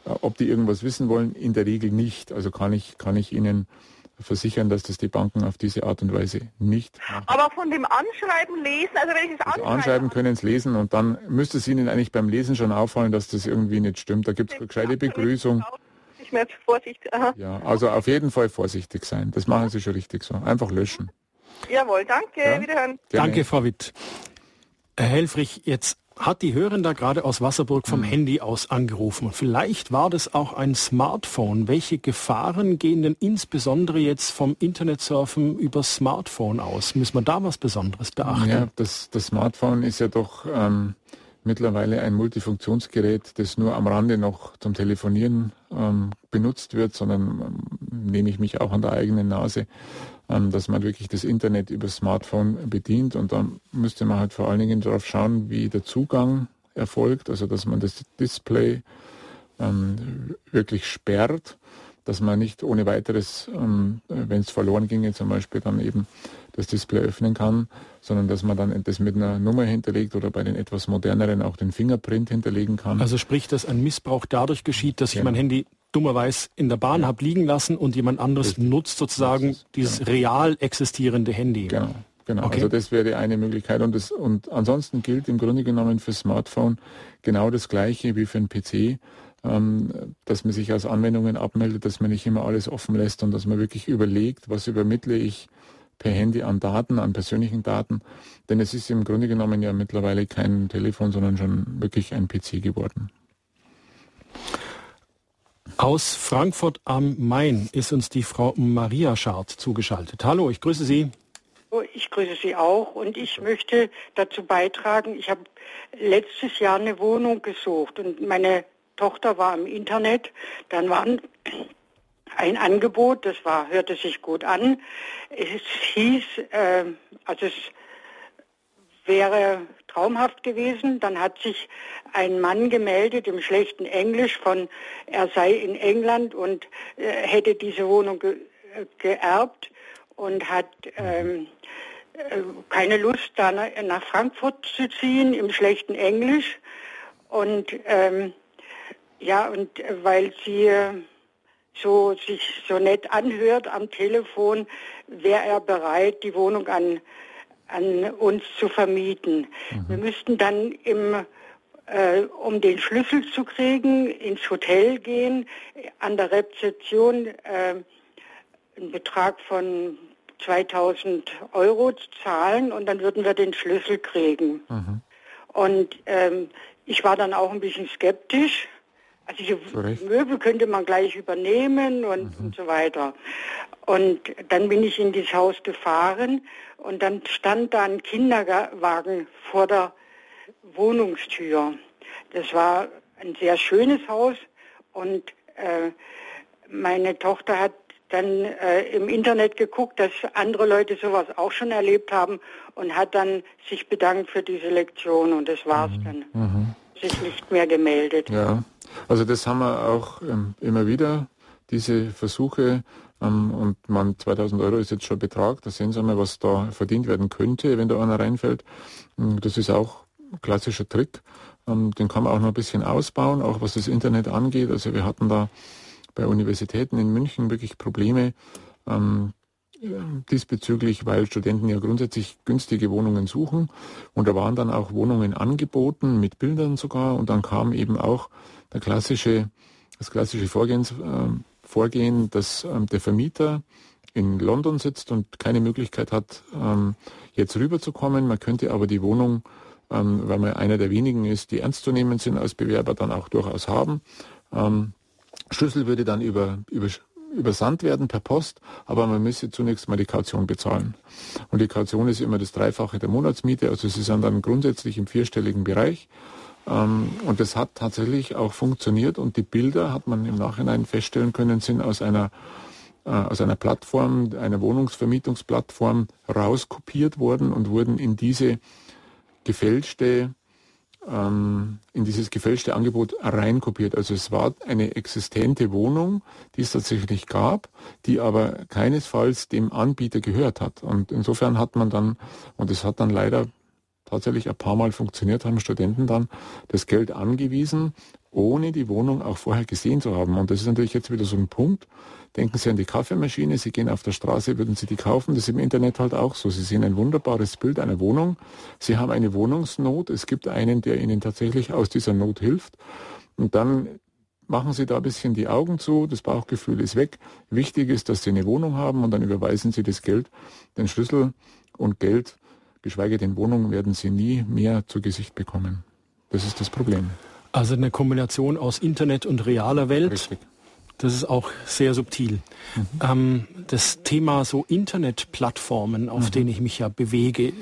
ob die irgendwas wissen wollen, in der Regel nicht. Also kann ich Ihnen versichern, dass das die Banken auf diese Art und Weise nicht machen. Aber von dem Anschreiben lesen, also wenn ich es Anschreiben können es lesen und dann müsste es Ihnen eigentlich beim Lesen schon auffallen, dass das irgendwie nicht stimmt. Da gibt es eine gescheite Begrüßung. Ich mehr vorsichtig. Aha. Ja, also auf jeden Fall vorsichtig sein. Das machen Sie schon richtig so. Einfach löschen. Jawohl, danke. Ja? Wiederhören. Gerne. Danke, Frau Witt. Herr Helfrich, jetzt hat die Hörerin da gerade aus Wasserburg vom Handy aus angerufen. Und vielleicht war das auch ein Smartphone. Welche Gefahren gehen denn insbesondere jetzt vom Internetsurfen über Smartphone aus? Müssen wir da was Besonderes beachten? Ja, das Smartphone ist ja doch mittlerweile ein Multifunktionsgerät, das nur am Rande noch zum Telefonieren benutzt wird, sondern nehme ich mich auch an der eigenen Nase, dass man wirklich das Internet über Smartphone bedient. Und dann müsste man halt vor allen Dingen darauf schauen, wie der Zugang erfolgt, also dass man das Display wirklich sperrt, dass man nicht ohne weiteres, wenn es verloren ginge zum Beispiel, dann eben das Display öffnen kann, sondern dass man dann das mit einer Nummer hinterlegt oder bei den etwas moderneren auch den Fingerprint hinterlegen kann. Also sprich, dass ein Missbrauch dadurch geschieht, dass ich mein Handy dummerweise in der Bahn habe liegen lassen und jemand anderes nutzt sozusagen dieses real existierende Handy. Genau. Okay. Also das wäre eine Möglichkeit. Und ansonsten gilt im Grunde genommen für Smartphone genau das Gleiche wie für einen PC, dass man sich als Anwendungen abmeldet, dass man nicht immer alles offen lässt und dass man wirklich überlegt, was übermittle ich per Handy an Daten, an persönlichen Daten. Denn es ist im Grunde genommen ja mittlerweile kein Telefon, sondern schon wirklich ein PC geworden. Aus Frankfurt am Main ist uns die Frau Maria Schart zugeschaltet. Hallo, ich grüße Sie. Ich grüße Sie auch und ich möchte dazu beitragen, ich habe letztes Jahr eine Wohnung gesucht und meine Tochter war im Internet, dann war ein Angebot, hörte sich gut an. Es hieß, also es wäre traumhaft gewesen. Dann hat sich ein Mann gemeldet im schlechten Englisch er sei in England und hätte diese Wohnung geerbt und hat keine Lust, da nach Frankfurt zu ziehen im schlechten Englisch. Und weil sie sich so nett anhört am Telefon, wäre er bereit, die Wohnung an uns zu vermieten. Wir müssten dann um den Schlüssel zu kriegen, ins Hotel gehen, an der Rezeption einen Betrag von 2.000 € zahlen und dann würden wir den Schlüssel kriegen. Und ich war dann auch ein bisschen skeptisch. Also die Möbel könnte man gleich übernehmen und so weiter. Und dann bin ich in dieses Haus gefahren und dann stand da ein Kinderwagen vor der Wohnungstür. Das war ein sehr schönes Haus und meine Tochter hat dann im Internet geguckt, dass andere Leute sowas auch schon erlebt haben und hat dann sich bedankt für diese Lektion und das war's dann. Sich nicht mehr gemeldet. Ja, also das haben wir auch immer wieder, diese Versuche, und 2.000 € ist jetzt schon Betrag, da sehen Sie mal, was da verdient werden könnte, wenn da einer reinfällt. Das ist auch ein klassischer Trick, den kann man auch noch ein bisschen ausbauen, auch was das Internet angeht. Also wir hatten da bei Universitäten in München wirklich Probleme diesbezüglich, weil Studenten ja grundsätzlich günstige Wohnungen suchen und da waren dann auch Wohnungen angeboten, mit Bildern sogar, und dann kam eben auch das klassische Vorgehen, dass der Vermieter in London sitzt und keine Möglichkeit hat, jetzt rüberzukommen. Man könnte aber die Wohnung, weil man einer der wenigen ist, die ernst zu nehmen sind als Bewerber, dann auch durchaus haben. Schlüssel würde dann übersandt werden per Post, aber man müsste zunächst mal die Kaution bezahlen. Und die Kaution ist immer das Dreifache der Monatsmiete, also sie sind dann grundsätzlich im 4-stelligen Bereich. Und das hat tatsächlich auch funktioniert und die Bilder, hat man im Nachhinein feststellen können, sind aus einer Plattform, einer Wohnungsvermietungsplattform rauskopiert worden und wurden in dieses gefälschte Angebot reinkopiert. Also es war eine existente Wohnung, die es tatsächlich gab, die aber keinesfalls dem Anbieter gehört hat. Und insofern hat man dann, und es hat dann leider tatsächlich ein paar Mal funktioniert, haben Studenten dann das Geld angewiesen, ohne die Wohnung auch vorher gesehen zu haben. Und das ist natürlich jetzt wieder so ein Punkt. Denken Sie an die Kaffeemaschine, Sie gehen auf der Straße, würden Sie die kaufen? Das ist im Internet halt auch so. Sie sehen ein wunderbares Bild einer Wohnung. Sie haben eine Wohnungsnot. Es gibt einen, der Ihnen tatsächlich aus dieser Not hilft. Und dann machen Sie da ein bisschen die Augen zu, das Bauchgefühl ist weg. Wichtig ist, dass Sie eine Wohnung haben und dann überweisen Sie das Geld. Den Schlüssel und Geld, geschweige denn Wohnung, werden Sie nie mehr zu Gesicht bekommen. Das ist das Problem. Also eine Kombination aus Internet und realer Welt. Richtig. Das ist auch sehr subtil. Das Thema so Internetplattformen, auf denen ich mich ja bewege,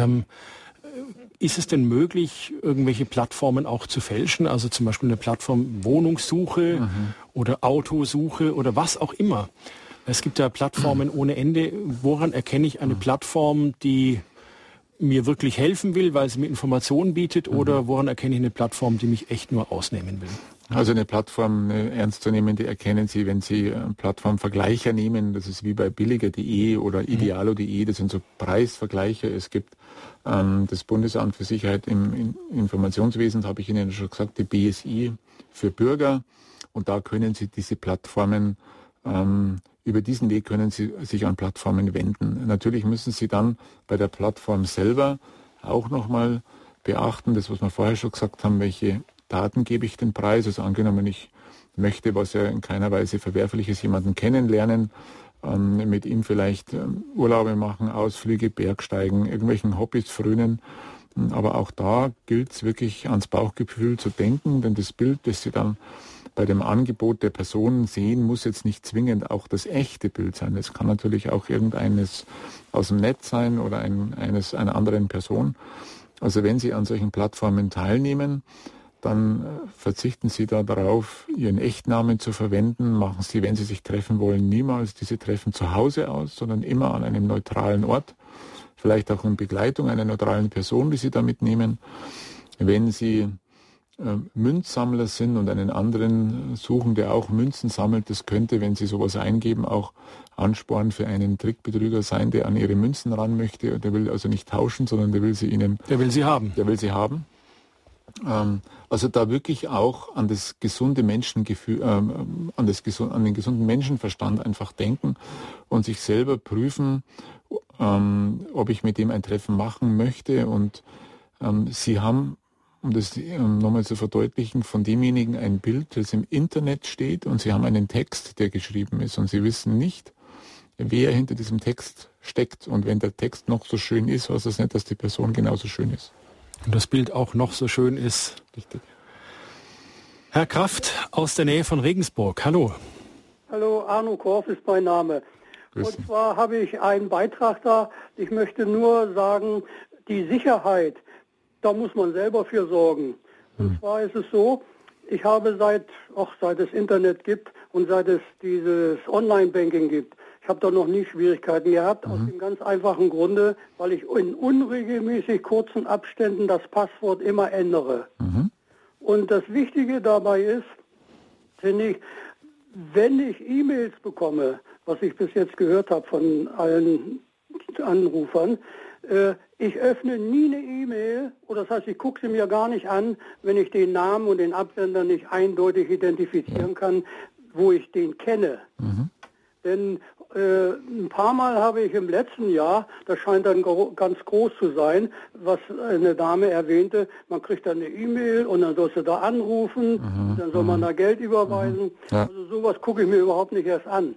ist es denn möglich, irgendwelche Plattformen auch zu fälschen? Also zum Beispiel eine Plattform Wohnungssuche oder Autosuche oder was auch immer. Es gibt ja Plattformen ohne Ende. Woran erkenne ich eine Plattform, die mir wirklich helfen will, weil sie mir Informationen bietet, oder woran erkenne ich eine Plattform, die mich echt nur ausnehmen will? Also eine Plattform ernst zu nehmen, die erkennen Sie, wenn Sie Plattformvergleicher nehmen. Das ist wie bei billiger.de oder idealo.de. Das sind so Preisvergleiche. Es gibt das Bundesamt für Sicherheit im Informationswesen, habe ich Ihnen schon gesagt, die BSI für Bürger. Und da können Sie diese Plattformen, über diesen Weg können Sie sich an Plattformen wenden. Natürlich müssen Sie dann bei der Plattform selber auch nochmal beachten, das was wir vorher schon gesagt haben, welche Daten gebe ich den Preis. Also angenommen, ich möchte, was ja in keiner Weise verwerflich ist, jemanden kennenlernen, mit ihm vielleicht Urlaube machen, Ausflüge, Bergsteigen, irgendwelchen Hobbys frönen. Aber auch da gilt es wirklich ans Bauchgefühl zu denken, denn das Bild, das Sie dann bei dem Angebot der Person sehen, muss jetzt nicht zwingend auch das echte Bild sein. Es kann natürlich auch irgendeines aus dem Netz sein oder einer anderen Person. Also wenn Sie an solchen Plattformen teilnehmen, dann verzichten Sie da darauf, Ihren Echtnamen zu verwenden. Machen Sie, wenn Sie sich treffen wollen, niemals diese Treffen zu Hause aus, sondern immer an einem neutralen Ort. Vielleicht auch in Begleitung einer neutralen Person, die Sie da mitnehmen. Wenn Sie Münzsammler sind und einen anderen suchen, der auch Münzen sammelt, das könnte, wenn Sie sowas eingeben, auch Ansporn für einen Trickbetrüger sein, der an Ihre Münzen ran möchte. Der will also nicht tauschen, sondern der will sie Ihnen... Der will sie haben. Der will sie haben. Also da wirklich auch an das gesunde Menschengefühl, an den gesunden Menschenverstand einfach denken und sich selber prüfen, ob ich mit dem ein Treffen machen möchte. Und Sie haben, um das nochmal zu verdeutlichen, von demjenigen ein Bild, das im Internet steht, und Sie haben einen Text, der geschrieben ist, und Sie wissen nicht, wer hinter diesem Text steckt. Und wenn der Text noch so schön ist, heißt das nicht, dass die Person genauso schön ist. Und das Bild auch noch so schön ist. Richtig. Herr Kraft aus der Nähe von Regensburg, hallo. Hallo, Arno Korf ist mein Name. Und zwar habe ich einen Beitrag da. Ich möchte nur sagen, die Sicherheit, da muss man selber für sorgen. Und zwar ist es so, ich habe seit es Internet gibt und seit es dieses Online-Banking gibt, ich habe da noch nie Schwierigkeiten gehabt, aus dem ganz einfachen Grunde, weil ich in unregelmäßig kurzen Abständen das Passwort immer ändere. Und das Wichtige dabei ist, finde ich, wenn ich E-Mails bekomme, was ich bis jetzt gehört habe von allen Anrufern, ich öffne nie eine E-Mail, oder das heißt, ich gucke sie mir gar nicht an, wenn ich den Namen und den Absender nicht eindeutig identifizieren kann, wo ich den kenne. Denn ein paar Mal habe ich im letzten Jahr, das scheint dann ganz groß zu sein, was eine Dame erwähnte, man kriegt dann eine E-Mail und dann sollst du da anrufen, dann soll man da Geld überweisen. Also sowas gucke ich mir überhaupt nicht erst an.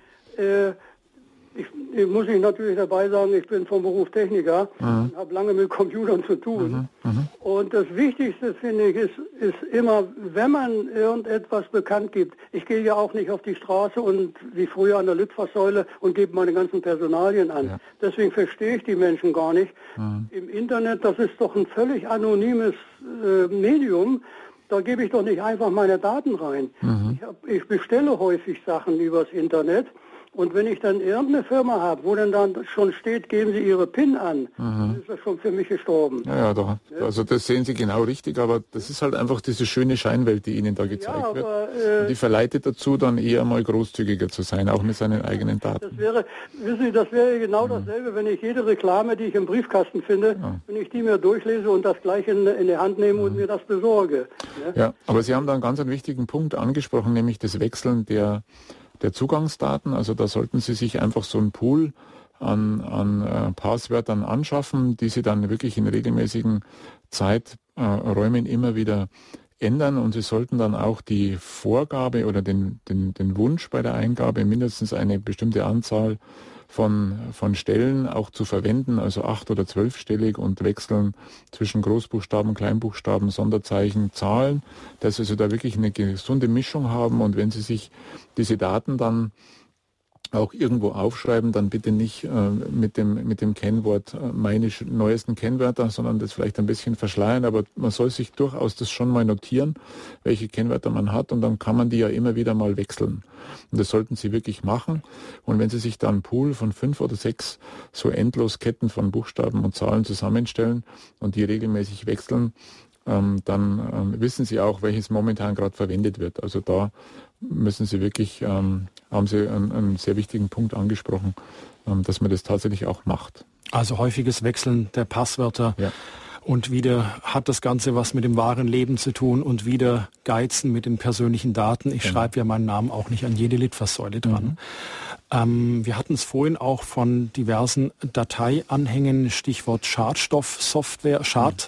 Ich muss natürlich dabei sagen, ich bin vom Beruf Techniker und habe lange mit Computern zu tun. Und das Wichtigste, finde ich, ist immer, wenn man irgendetwas bekannt gibt. Ich gehe ja auch nicht auf die Straße und wie früher an der Litfaßsäule und gebe meine ganzen Personalien an. Deswegen verstehe ich die Menschen gar nicht. Im Internet, das ist doch ein völlig anonymes Medium. Da gebe ich doch nicht einfach meine Daten rein. Ich bestelle häufig Sachen übers Internet. Und wenn ich dann irgendeine Firma habe, wo dann schon steht, geben Sie Ihre PIN an, dann ist das schon für mich gestorben. Also das sehen Sie genau richtig, aber das ist halt einfach diese schöne Scheinwelt, die Ihnen da gezeigt wird. Und die verleitet dazu, dann eher mal großzügiger zu sein, auch mit seinen eigenen Daten. Das wäre genau dasselbe, wenn ich jede Reklame, die ich im Briefkasten finde, wenn ich die mir durchlese und das gleich in die Hand nehme und mir das besorge. Ja, aber Sie haben da einen ganz wichtigen Punkt angesprochen, nämlich das Wechseln der Zugangsdaten. Also da sollten Sie sich einfach so einen Pool an Passwörtern anschaffen, die Sie dann wirklich in regelmäßigen Zeiträumen immer wieder ändern. Und Sie sollten dann auch die Vorgabe oder den Wunsch bei der Eingabe, mindestens eine bestimmte Anzahl von Stellen auch zu verwenden, also 8- oder 12-stellig, und wechseln zwischen Großbuchstaben, Kleinbuchstaben, Sonderzeichen, Zahlen, dass Sie also da wirklich eine gesunde Mischung haben. Und wenn Sie sich diese Daten dann auch irgendwo aufschreiben, dann bitte nicht mit dem Kennwort meine neuesten Kennwörter, sondern das vielleicht ein bisschen verschleiern, aber man soll sich durchaus das schon mal notieren, welche Kennwörter man hat, und dann kann man die ja immer wieder mal wechseln. Und das sollten Sie wirklich machen. Und wenn Sie sich dann einen Pool von 5 oder 6 so Endlosketten von Buchstaben und Zahlen zusammenstellen und die regelmäßig wechseln, dann wissen Sie auch, welches momentan gerade verwendet wird. Also da müssen Sie wirklich, haben Sie einen sehr wichtigen Punkt angesprochen, dass man das tatsächlich auch macht. Also häufiges Wechseln der Passwörter. Ja. Und wieder hat das Ganze was mit dem wahren Leben zu tun und wieder Geizen mit den persönlichen Daten. Ich schreibe ja meinen Namen auch nicht an jede Litfaßsäule dran. Wir hatten es vorhin auch von diversen Dateianhängen, Stichwort Schadstoffsoftware,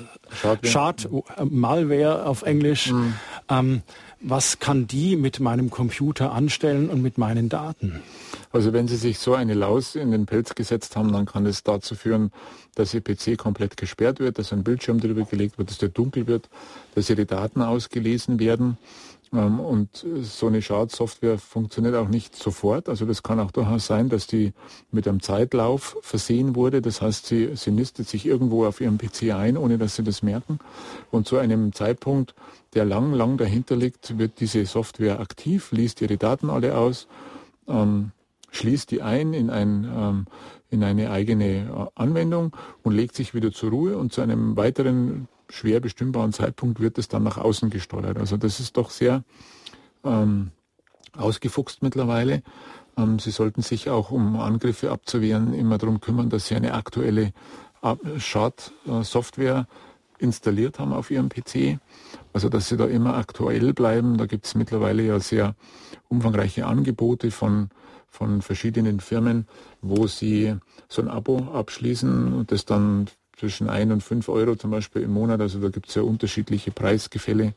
Malware auf Englisch. Was kann die mit meinem Computer anstellen und mit meinen Daten? Also wenn Sie sich so eine Laus in den Pelz gesetzt haben, dann kann es dazu führen, dass Ihr PC komplett gesperrt wird, dass ein Bildschirm drüber gelegt wird, dass der dunkel wird, dass Ihre Daten ausgelesen werden. Und so eine Schadsoftware funktioniert auch nicht sofort. Also das kann auch durchaus sein, dass die mit einem Zeitlauf versehen wurde. Das heißt, sie nistet sich irgendwo auf Ihrem PC ein, ohne dass Sie das merken. Und zu einem Zeitpunkt, der lang dahinter liegt, wird diese Software aktiv, liest Ihre Daten alle aus, schließt die ein in eine eigene Anwendung und legt sich wieder zur Ruhe, und zu einem weiteren schwer bestimmbaren Zeitpunkt wird es dann nach außen gesteuert. Also das ist doch sehr ausgefuchst mittlerweile. Sie sollten sich auch, um Angriffe abzuwehren, immer darum kümmern, dass Sie eine aktuelle Schadsoftware installiert haben auf Ihrem PC. Also dass Sie da immer aktuell bleiben. Da gibt es mittlerweile ja sehr umfangreiche Angebote von verschiedenen Firmen, wo Sie so ein Abo abschließen und das dann zwischen 1 und 5 Euro zum Beispiel im Monat, also da gibt es ja unterschiedliche Preisgestaltungen,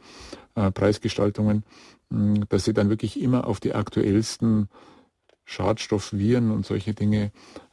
dass Sie dann wirklich immer auf die aktuellsten Schadstoffviren und solche Dinge,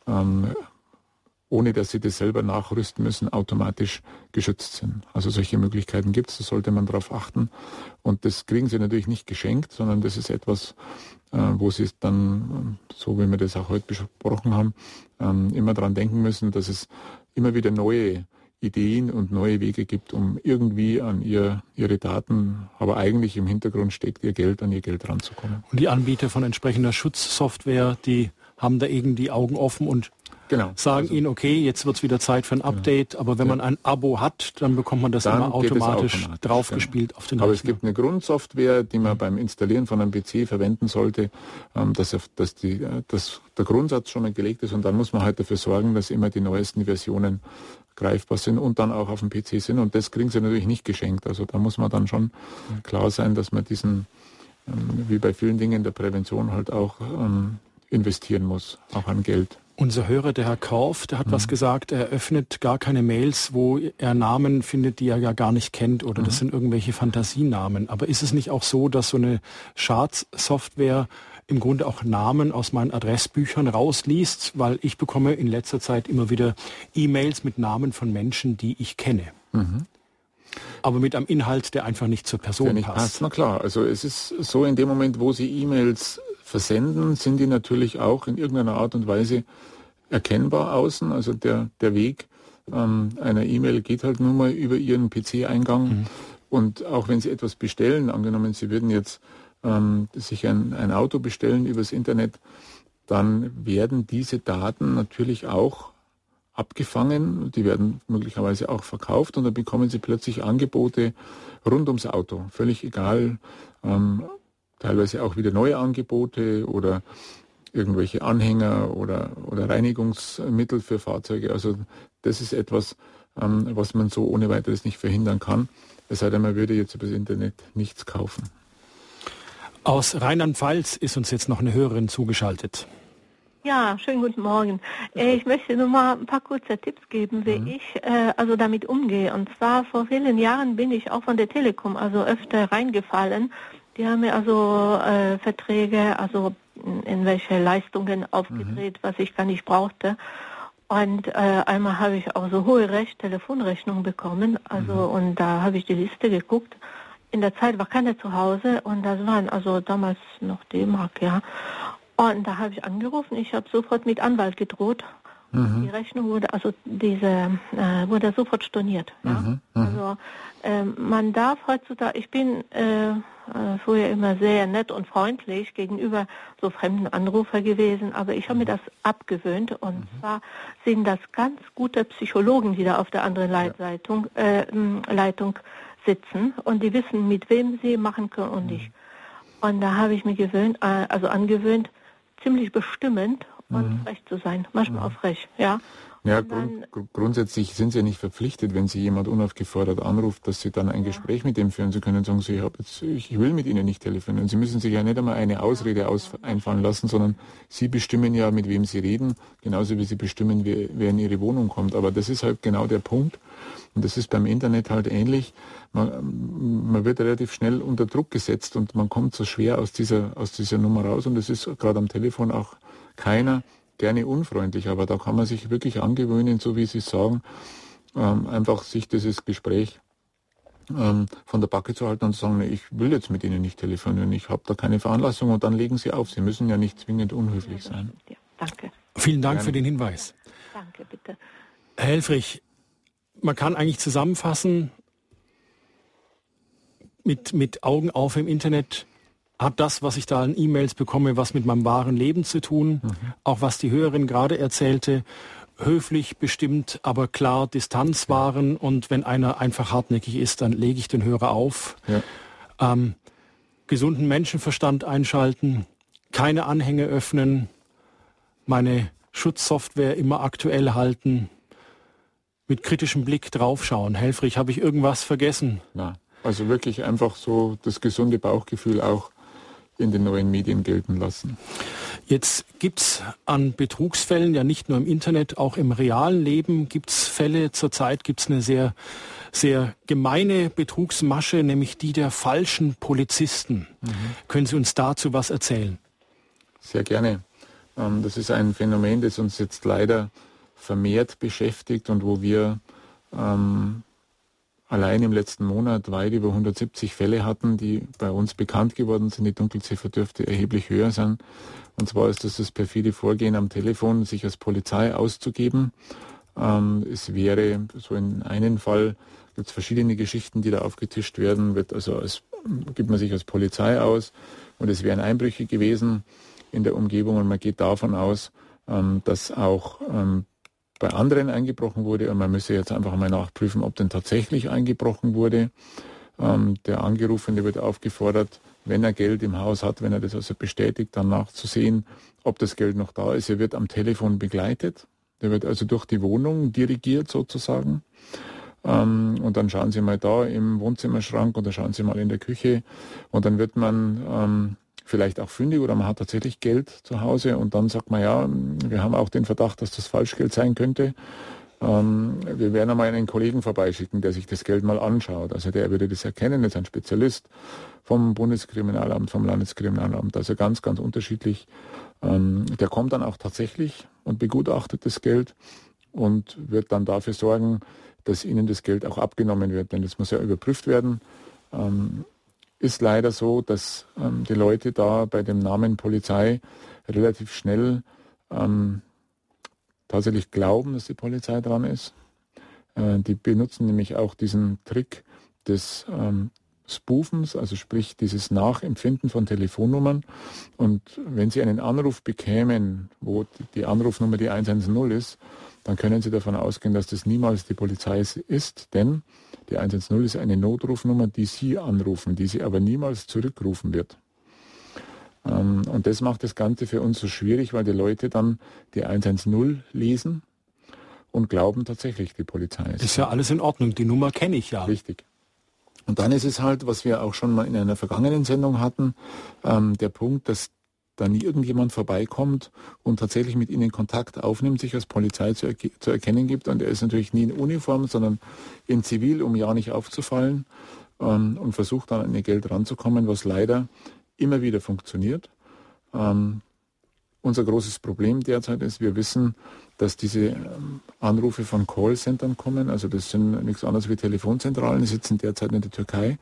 ohne dass Sie das selber nachrüsten müssen, automatisch geschützt sind. Also solche Möglichkeiten gibt es, da sollte man darauf achten. Und das kriegen Sie natürlich nicht geschenkt, sondern das ist etwas, wo Sie dann, so wie wir das auch heute besprochen haben, immer daran denken müssen, dass es immer wieder neue Ideen und neue Wege gibt, um irgendwie an Ihre Daten, aber eigentlich im Hintergrund steckt Ihr Geld, an Ihr Geld ranzukommen. Und die Anbieter von entsprechender Schutzsoftware, die haben da irgendwie die Augen offen und sagen Ihnen, okay, jetzt wird es wieder Zeit für ein Update, aber wenn man ein Abo hat, dann bekommt man das dann immer automatisch draufgespielt auf den Rechner. Aber es gibt eine Grundsoftware, die man beim Installieren von einem PC verwenden sollte, dass der Grundsatz schon mal gelegt ist, und dann muss man halt dafür sorgen, dass immer die neuesten Versionen greifbar sind und dann auch auf dem PC sind, und das kriegen Sie natürlich nicht geschenkt. Also da muss man dann schon klar sein, dass man diesen, wie bei vielen Dingen der Prävention, halt auch investieren muss, auch an Geld. Unser Hörer, der Herr Korf, der hat was gesagt, er öffnet gar keine Mails, wo er Namen findet, die er ja gar nicht kennt, oder das sind irgendwelche Fantasienamen. Aber ist es nicht auch so, dass so eine Schadsoftware im Grunde auch Namen aus meinen Adressbüchern rausliest? Weil ich bekomme in letzter Zeit immer wieder E-Mails mit Namen von Menschen, die ich kenne. Aber mit einem Inhalt, der einfach nicht zur Person passt. Na klar, also es ist so, in dem Moment, wo Sie E-Mails versenden, sind die natürlich auch in irgendeiner Art und Weise erkennbar außen. Also der Weg einer E-Mail geht halt nur mal über Ihren PC-Eingang. Und auch wenn Sie etwas bestellen, angenommen, Sie würden jetzt sich ein Auto bestellen übers Internet, dann werden diese Daten natürlich auch abgefangen, die werden möglicherweise auch verkauft und dann bekommen Sie plötzlich Angebote rund ums Auto, völlig egal, teilweise auch wieder neue Angebote oder irgendwelche Anhänger oder Reinigungsmittel für Fahrzeuge. Also das ist etwas, was man so ohne weiteres nicht verhindern kann. Es sei denn, man würde jetzt über das Internet nichts kaufen. Aus Rheinland-Pfalz ist uns jetzt noch eine Hörerin zugeschaltet. Ja, schönen guten Morgen. Ich möchte nur mal ein paar kurze Tipps geben, wie ich also damit umgehe. Und zwar vor vielen Jahren bin ich auch von der Telekom also öfter reingefallen. Die haben mir also Verträge, also in welche Leistungen aufgedreht, was ich gar nicht brauchte. Und einmal habe ich auch so hohe Telefonrechnungen bekommen. Also und da habe ich die Liste geguckt. In der Zeit war keiner zu Hause und das waren also damals noch D-Mark, ja. Und da habe ich angerufen, ich habe sofort mit Anwalt gedroht. Die Rechnung wurde, also wurde sofort storniert. Ja? Also man darf heutzutage, ich bin früher immer sehr nett und freundlich gegenüber so fremden Anrufer gewesen, aber ich habe mir das abgewöhnt und zwar sind das ganz gute Psychologen, die da auf der anderen Leitung sitzen und die wissen, mit wem sie machen können und nicht. Und da habe ich mir angewöhnt, ziemlich bestimmend und frech zu sein, manchmal auch frech, ja. Ja, grundsätzlich sind Sie ja nicht verpflichtet, wenn Sie jemand unaufgefordert anruft, dass Sie dann ein Gespräch mit ihm führen. Sie können sagen, ich will mit Ihnen nicht telefonieren. Sie müssen sich ja nicht einmal eine Ausrede einfallen lassen, sondern Sie bestimmen ja, mit wem Sie reden, genauso wie Sie bestimmen, wer in Ihre Wohnung kommt. Aber das ist halt genau der Punkt. Und das ist beim Internet halt ähnlich. Man wird relativ schnell unter Druck gesetzt und man kommt so schwer aus dieser Nummer raus. Und das ist gerade am Telefon auch keiner gerne unfreundlich, aber da kann man sich wirklich angewöhnen, so wie Sie sagen, einfach sich dieses Gespräch von der Backe zu halten und zu sagen, ich will jetzt mit Ihnen nicht telefonieren, ich habe da keine Veranlassung und dann legen Sie auf. Sie müssen ja nicht zwingend unhöflich sein. Ja, danke. Vielen Dank für den Hinweis. Danke, bitte. Herr Helfrich, man kann eigentlich zusammenfassen, mit Augen auf im Internet hat das, was ich da an E-Mails bekomme, was mit meinem wahren Leben zu tun. Auch was die Hörerin gerade erzählte, höflich bestimmt, aber klar Distanz wahren. Und wenn einer einfach hartnäckig ist, dann lege ich den Hörer auf. Ja. Gesunden Menschenverstand einschalten, keine Anhänge öffnen, meine Schutzsoftware immer aktuell halten, mit kritischem Blick draufschauen. Helfrich, habe ich irgendwas vergessen? Na, also wirklich einfach so das gesunde Bauchgefühl auch in den neuen Medien gelten lassen. Jetzt gibt es an Betrugsfällen, ja nicht nur im Internet, auch im realen Leben gibt es Fälle. Zurzeit gibt es eine sehr, sehr gemeine Betrugsmasche, nämlich die der falschen Polizisten. Können Sie uns dazu was erzählen? Sehr gerne. Das ist ein Phänomen, das uns jetzt leider vermehrt beschäftigt und wo wir allein im letzten Monat weit über 170 Fälle hatten, die bei uns bekannt geworden sind. Die Dunkelziffer dürfte erheblich höher sein. Und zwar ist das perfide Vorgehen am Telefon, sich als Polizei auszugeben. Es wäre so in einem Fall, gibt es verschiedene Geschichten, die da aufgetischt werden, gibt man sich als Polizei aus und es wären Einbrüche gewesen in der Umgebung und man geht davon aus, dass auch bei anderen eingebrochen wurde und man müsse jetzt einfach mal nachprüfen, ob denn tatsächlich eingebrochen wurde. Der Angerufene wird aufgefordert, wenn er Geld im Haus hat, wenn er das also bestätigt, dann nachzusehen, ob das Geld noch da ist. Er wird am Telefon begleitet, der wird also durch die Wohnung dirigiert sozusagen. Und dann schauen Sie mal da im Wohnzimmerschrank oder schauen Sie mal in der Küche und dann wird man vielleicht auch fündig oder man hat tatsächlich Geld zu Hause und dann sagt man, ja, wir haben auch den Verdacht, dass das Falschgeld sein könnte. Wir werden einmal einen Kollegen vorbeischicken, der sich das Geld mal anschaut. Also der würde das erkennen, das ist ein Spezialist vom Bundeskriminalamt, vom Landeskriminalamt, also ganz, ganz unterschiedlich. Der kommt dann auch tatsächlich und begutachtet das Geld und wird dann dafür sorgen, dass Ihnen das Geld auch abgenommen wird, denn das muss ja überprüft werden. Ist leider so, dass die Leute da bei dem Namen Polizei relativ schnell tatsächlich glauben, dass die Polizei dran ist. Die benutzen nämlich auch diesen Trick des Spoofens, also sprich dieses Nachempfinden von Telefonnummern. Und wenn Sie einen Anruf bekämen, wo die Anrufnummer die 110 ist, dann können Sie davon ausgehen, dass das niemals die Polizei ist, denn die 110 ist eine Notrufnummer, die Sie anrufen, die Sie aber niemals zurückrufen wird. Und das macht das Ganze für uns so schwierig, weil die Leute dann die 110 lesen und glauben tatsächlich, die Polizei ist. Ist ja alles in Ordnung, die Nummer kenne ich ja. Richtig. Und dann ist es halt, was wir auch schon mal in einer vergangenen Sendung hatten, der Punkt, dass da nie irgendjemand vorbeikommt und tatsächlich mit Ihnen Kontakt aufnimmt, sich als Polizei zu erkennen gibt. Und er ist natürlich nie in Uniform, sondern in Zivil, um ja nicht aufzufallen, und versucht dann an Ihr Geld ranzukommen, was leider immer wieder funktioniert. Unser großes Problem derzeit ist, wir wissen, dass diese Anrufe von Callcentern kommen. Also das sind nichts anderes wie Telefonzentralen, die sitzen derzeit in der Türkei.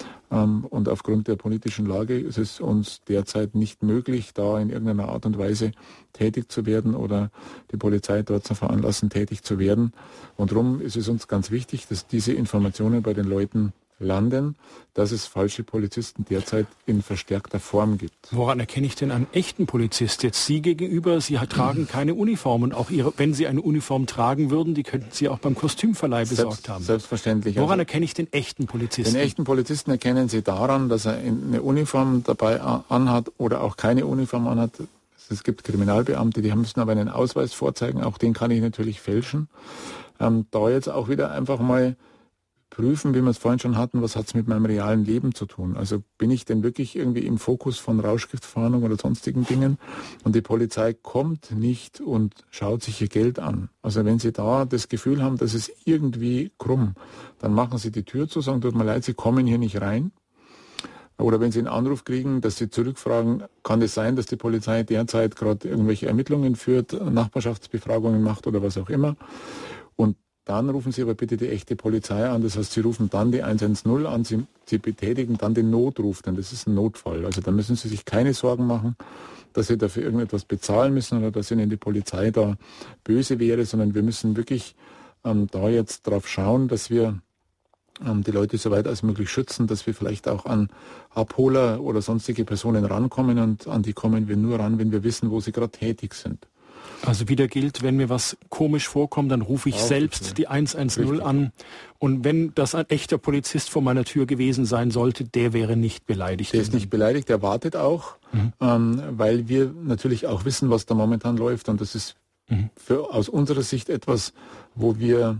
Und aufgrund der politischen Lage ist es uns derzeit nicht möglich, da in irgendeiner Art und Weise tätig zu werden oder die Polizei dort zu veranlassen, tätig zu werden. Und darum ist es uns ganz wichtig, dass diese Informationen bei den Leuten landen, dass es falsche Polizisten derzeit in verstärkter Form gibt. Woran erkenne ich denn einen echten Polizist? Jetzt Sie gegenüber, Sie tragen keine Uniform und auch wenn Sie eine Uniform tragen würden, die könnten Sie auch beim Kostümverleih besorgt haben. Selbstverständlich. Woran erkenne ich den echten Polizisten? Den echten Polizisten erkennen Sie daran, dass er eine Uniform dabei anhat oder auch keine Uniform anhat. Es gibt Kriminalbeamte, die müssen aber einen Ausweis vorzeigen, auch den kann ich natürlich fälschen. Da jetzt auch wieder einfach mal prüfen, wie wir es vorhin schon hatten, was hat es mit meinem realen Leben zu tun. Also bin ich denn wirklich irgendwie im Fokus von Rauschgiftfahndung oder sonstigen Dingen und die Polizei kommt nicht und schaut sich ihr Geld an. Also wenn Sie da das Gefühl haben, das ist irgendwie krumm, dann machen Sie die Tür zu, sagen, tut mir leid, Sie kommen hier nicht rein. Oder wenn Sie einen Anruf kriegen, dass Sie zurückfragen, kann es sein, dass die Polizei derzeit gerade irgendwelche Ermittlungen führt, Nachbarschaftsbefragungen macht oder was auch immer. Und dann rufen Sie aber bitte die echte Polizei an. Das heißt, Sie rufen dann die 110 an, Sie betätigen dann den Notruf, denn das ist ein Notfall. Also da müssen Sie sich keine Sorgen machen, dass Sie dafür irgendetwas bezahlen müssen oder dass Ihnen die Polizei da böse wäre, sondern wir müssen wirklich da jetzt drauf schauen, dass wir die Leute so weit als möglich schützen, dass wir vielleicht auch an Abholer oder sonstige Personen rankommen und an die kommen wir nur ran, wenn wir wissen, wo sie gerade tätig sind. Also wieder gilt, wenn mir was komisch vorkommt, dann rufe ich selbst die 110 Richtig. An. Und wenn das ein echter Polizist vor meiner Tür gewesen sein sollte, der wäre nicht beleidigt. Der ist nicht beleidigt, der wartet auch, weil wir natürlich auch wissen, was da momentan läuft. Und das ist aus unserer Sicht etwas, wo wir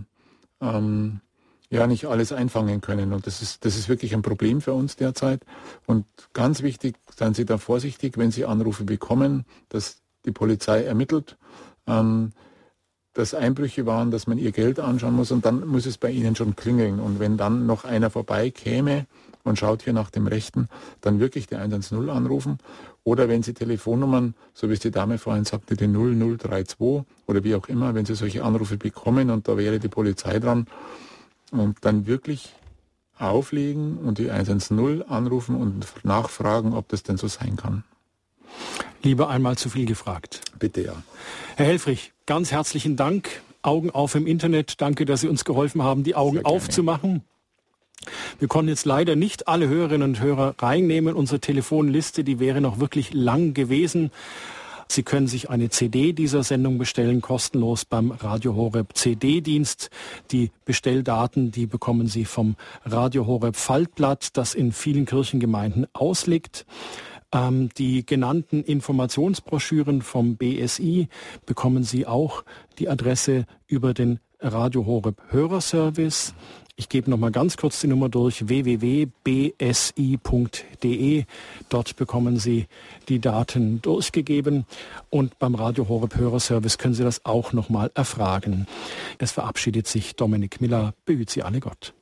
nicht alles einfangen können. Und das ist wirklich ein Problem für uns derzeit. Und ganz wichtig, seien Sie da vorsichtig, wenn Sie Anrufe bekommen, dass die Polizei ermittelt, dass Einbrüche waren, dass man ihr Geld anschauen muss und dann muss es bei Ihnen schon klingeln. Und wenn dann noch einer vorbeikäme und schaut hier nach dem Rechten, dann wirklich die 110 anrufen. Oder wenn Sie Telefonnummern, so wie es die Dame vorhin sagte, die 0032 oder wie auch immer, wenn Sie solche Anrufe bekommen und da wäre die Polizei dran, und dann wirklich auflegen und die 110 anrufen und nachfragen, ob das denn so sein kann. Lieber einmal zu viel gefragt. Bitte, ja. Herr Helfrich, ganz herzlichen Dank. Augen auf im Internet. Danke, dass Sie uns geholfen haben, die Augen aufzumachen. Wir konnten jetzt leider nicht alle Hörerinnen und Hörer reinnehmen. Unsere Telefonliste, die wäre noch wirklich lang gewesen. Sie können sich eine CD dieser Sendung bestellen, kostenlos beim Radio Horeb CD-Dienst. Die Bestelldaten, die bekommen Sie vom Radio Horeb Faltblatt, das in vielen Kirchengemeinden ausliegt. Die genannten Informationsbroschüren vom BSI bekommen Sie auch die Adresse über den Radio Horeb Hörerservice. Ich gebe noch mal ganz kurz die Nummer durch, www.bsi.de. Dort bekommen Sie die Daten durchgegeben und beim Radio Horeb Hörerservice können Sie das auch noch mal erfragen. Es verabschiedet sich Dominik Miller. Behüt Sie alle Gott.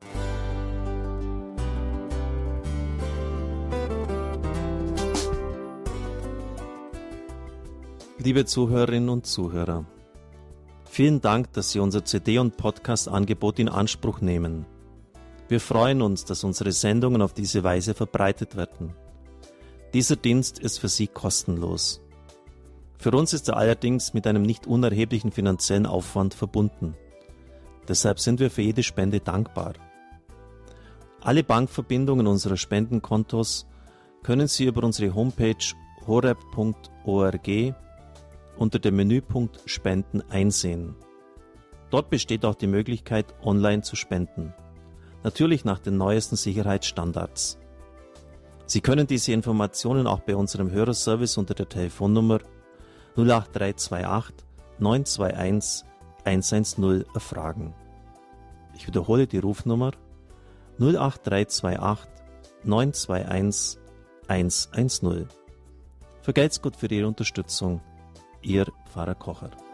Liebe Zuhörerinnen und Zuhörer, vielen Dank, dass Sie unser CD- und Podcast-Angebot in Anspruch nehmen. Wir freuen uns, dass unsere Sendungen auf diese Weise verbreitet werden. Dieser Dienst ist für Sie kostenlos. Für uns ist er allerdings mit einem nicht unerheblichen finanziellen Aufwand verbunden. Deshalb sind wir für jede Spende dankbar. Alle Bankverbindungen unserer Spendenkontos können Sie über unsere Homepage horeb.org unter dem Menüpunkt Spenden einsehen. Dort besteht auch die Möglichkeit, online zu spenden. Natürlich nach den neuesten Sicherheitsstandards. Sie können diese Informationen auch bei unserem Hörerservice unter der Telefonnummer 08328 921 110 erfragen. Ich wiederhole die Rufnummer 08328 921 110. Vergelt's Gott für Ihre Unterstützung. Ihr Pfarrer Kocher.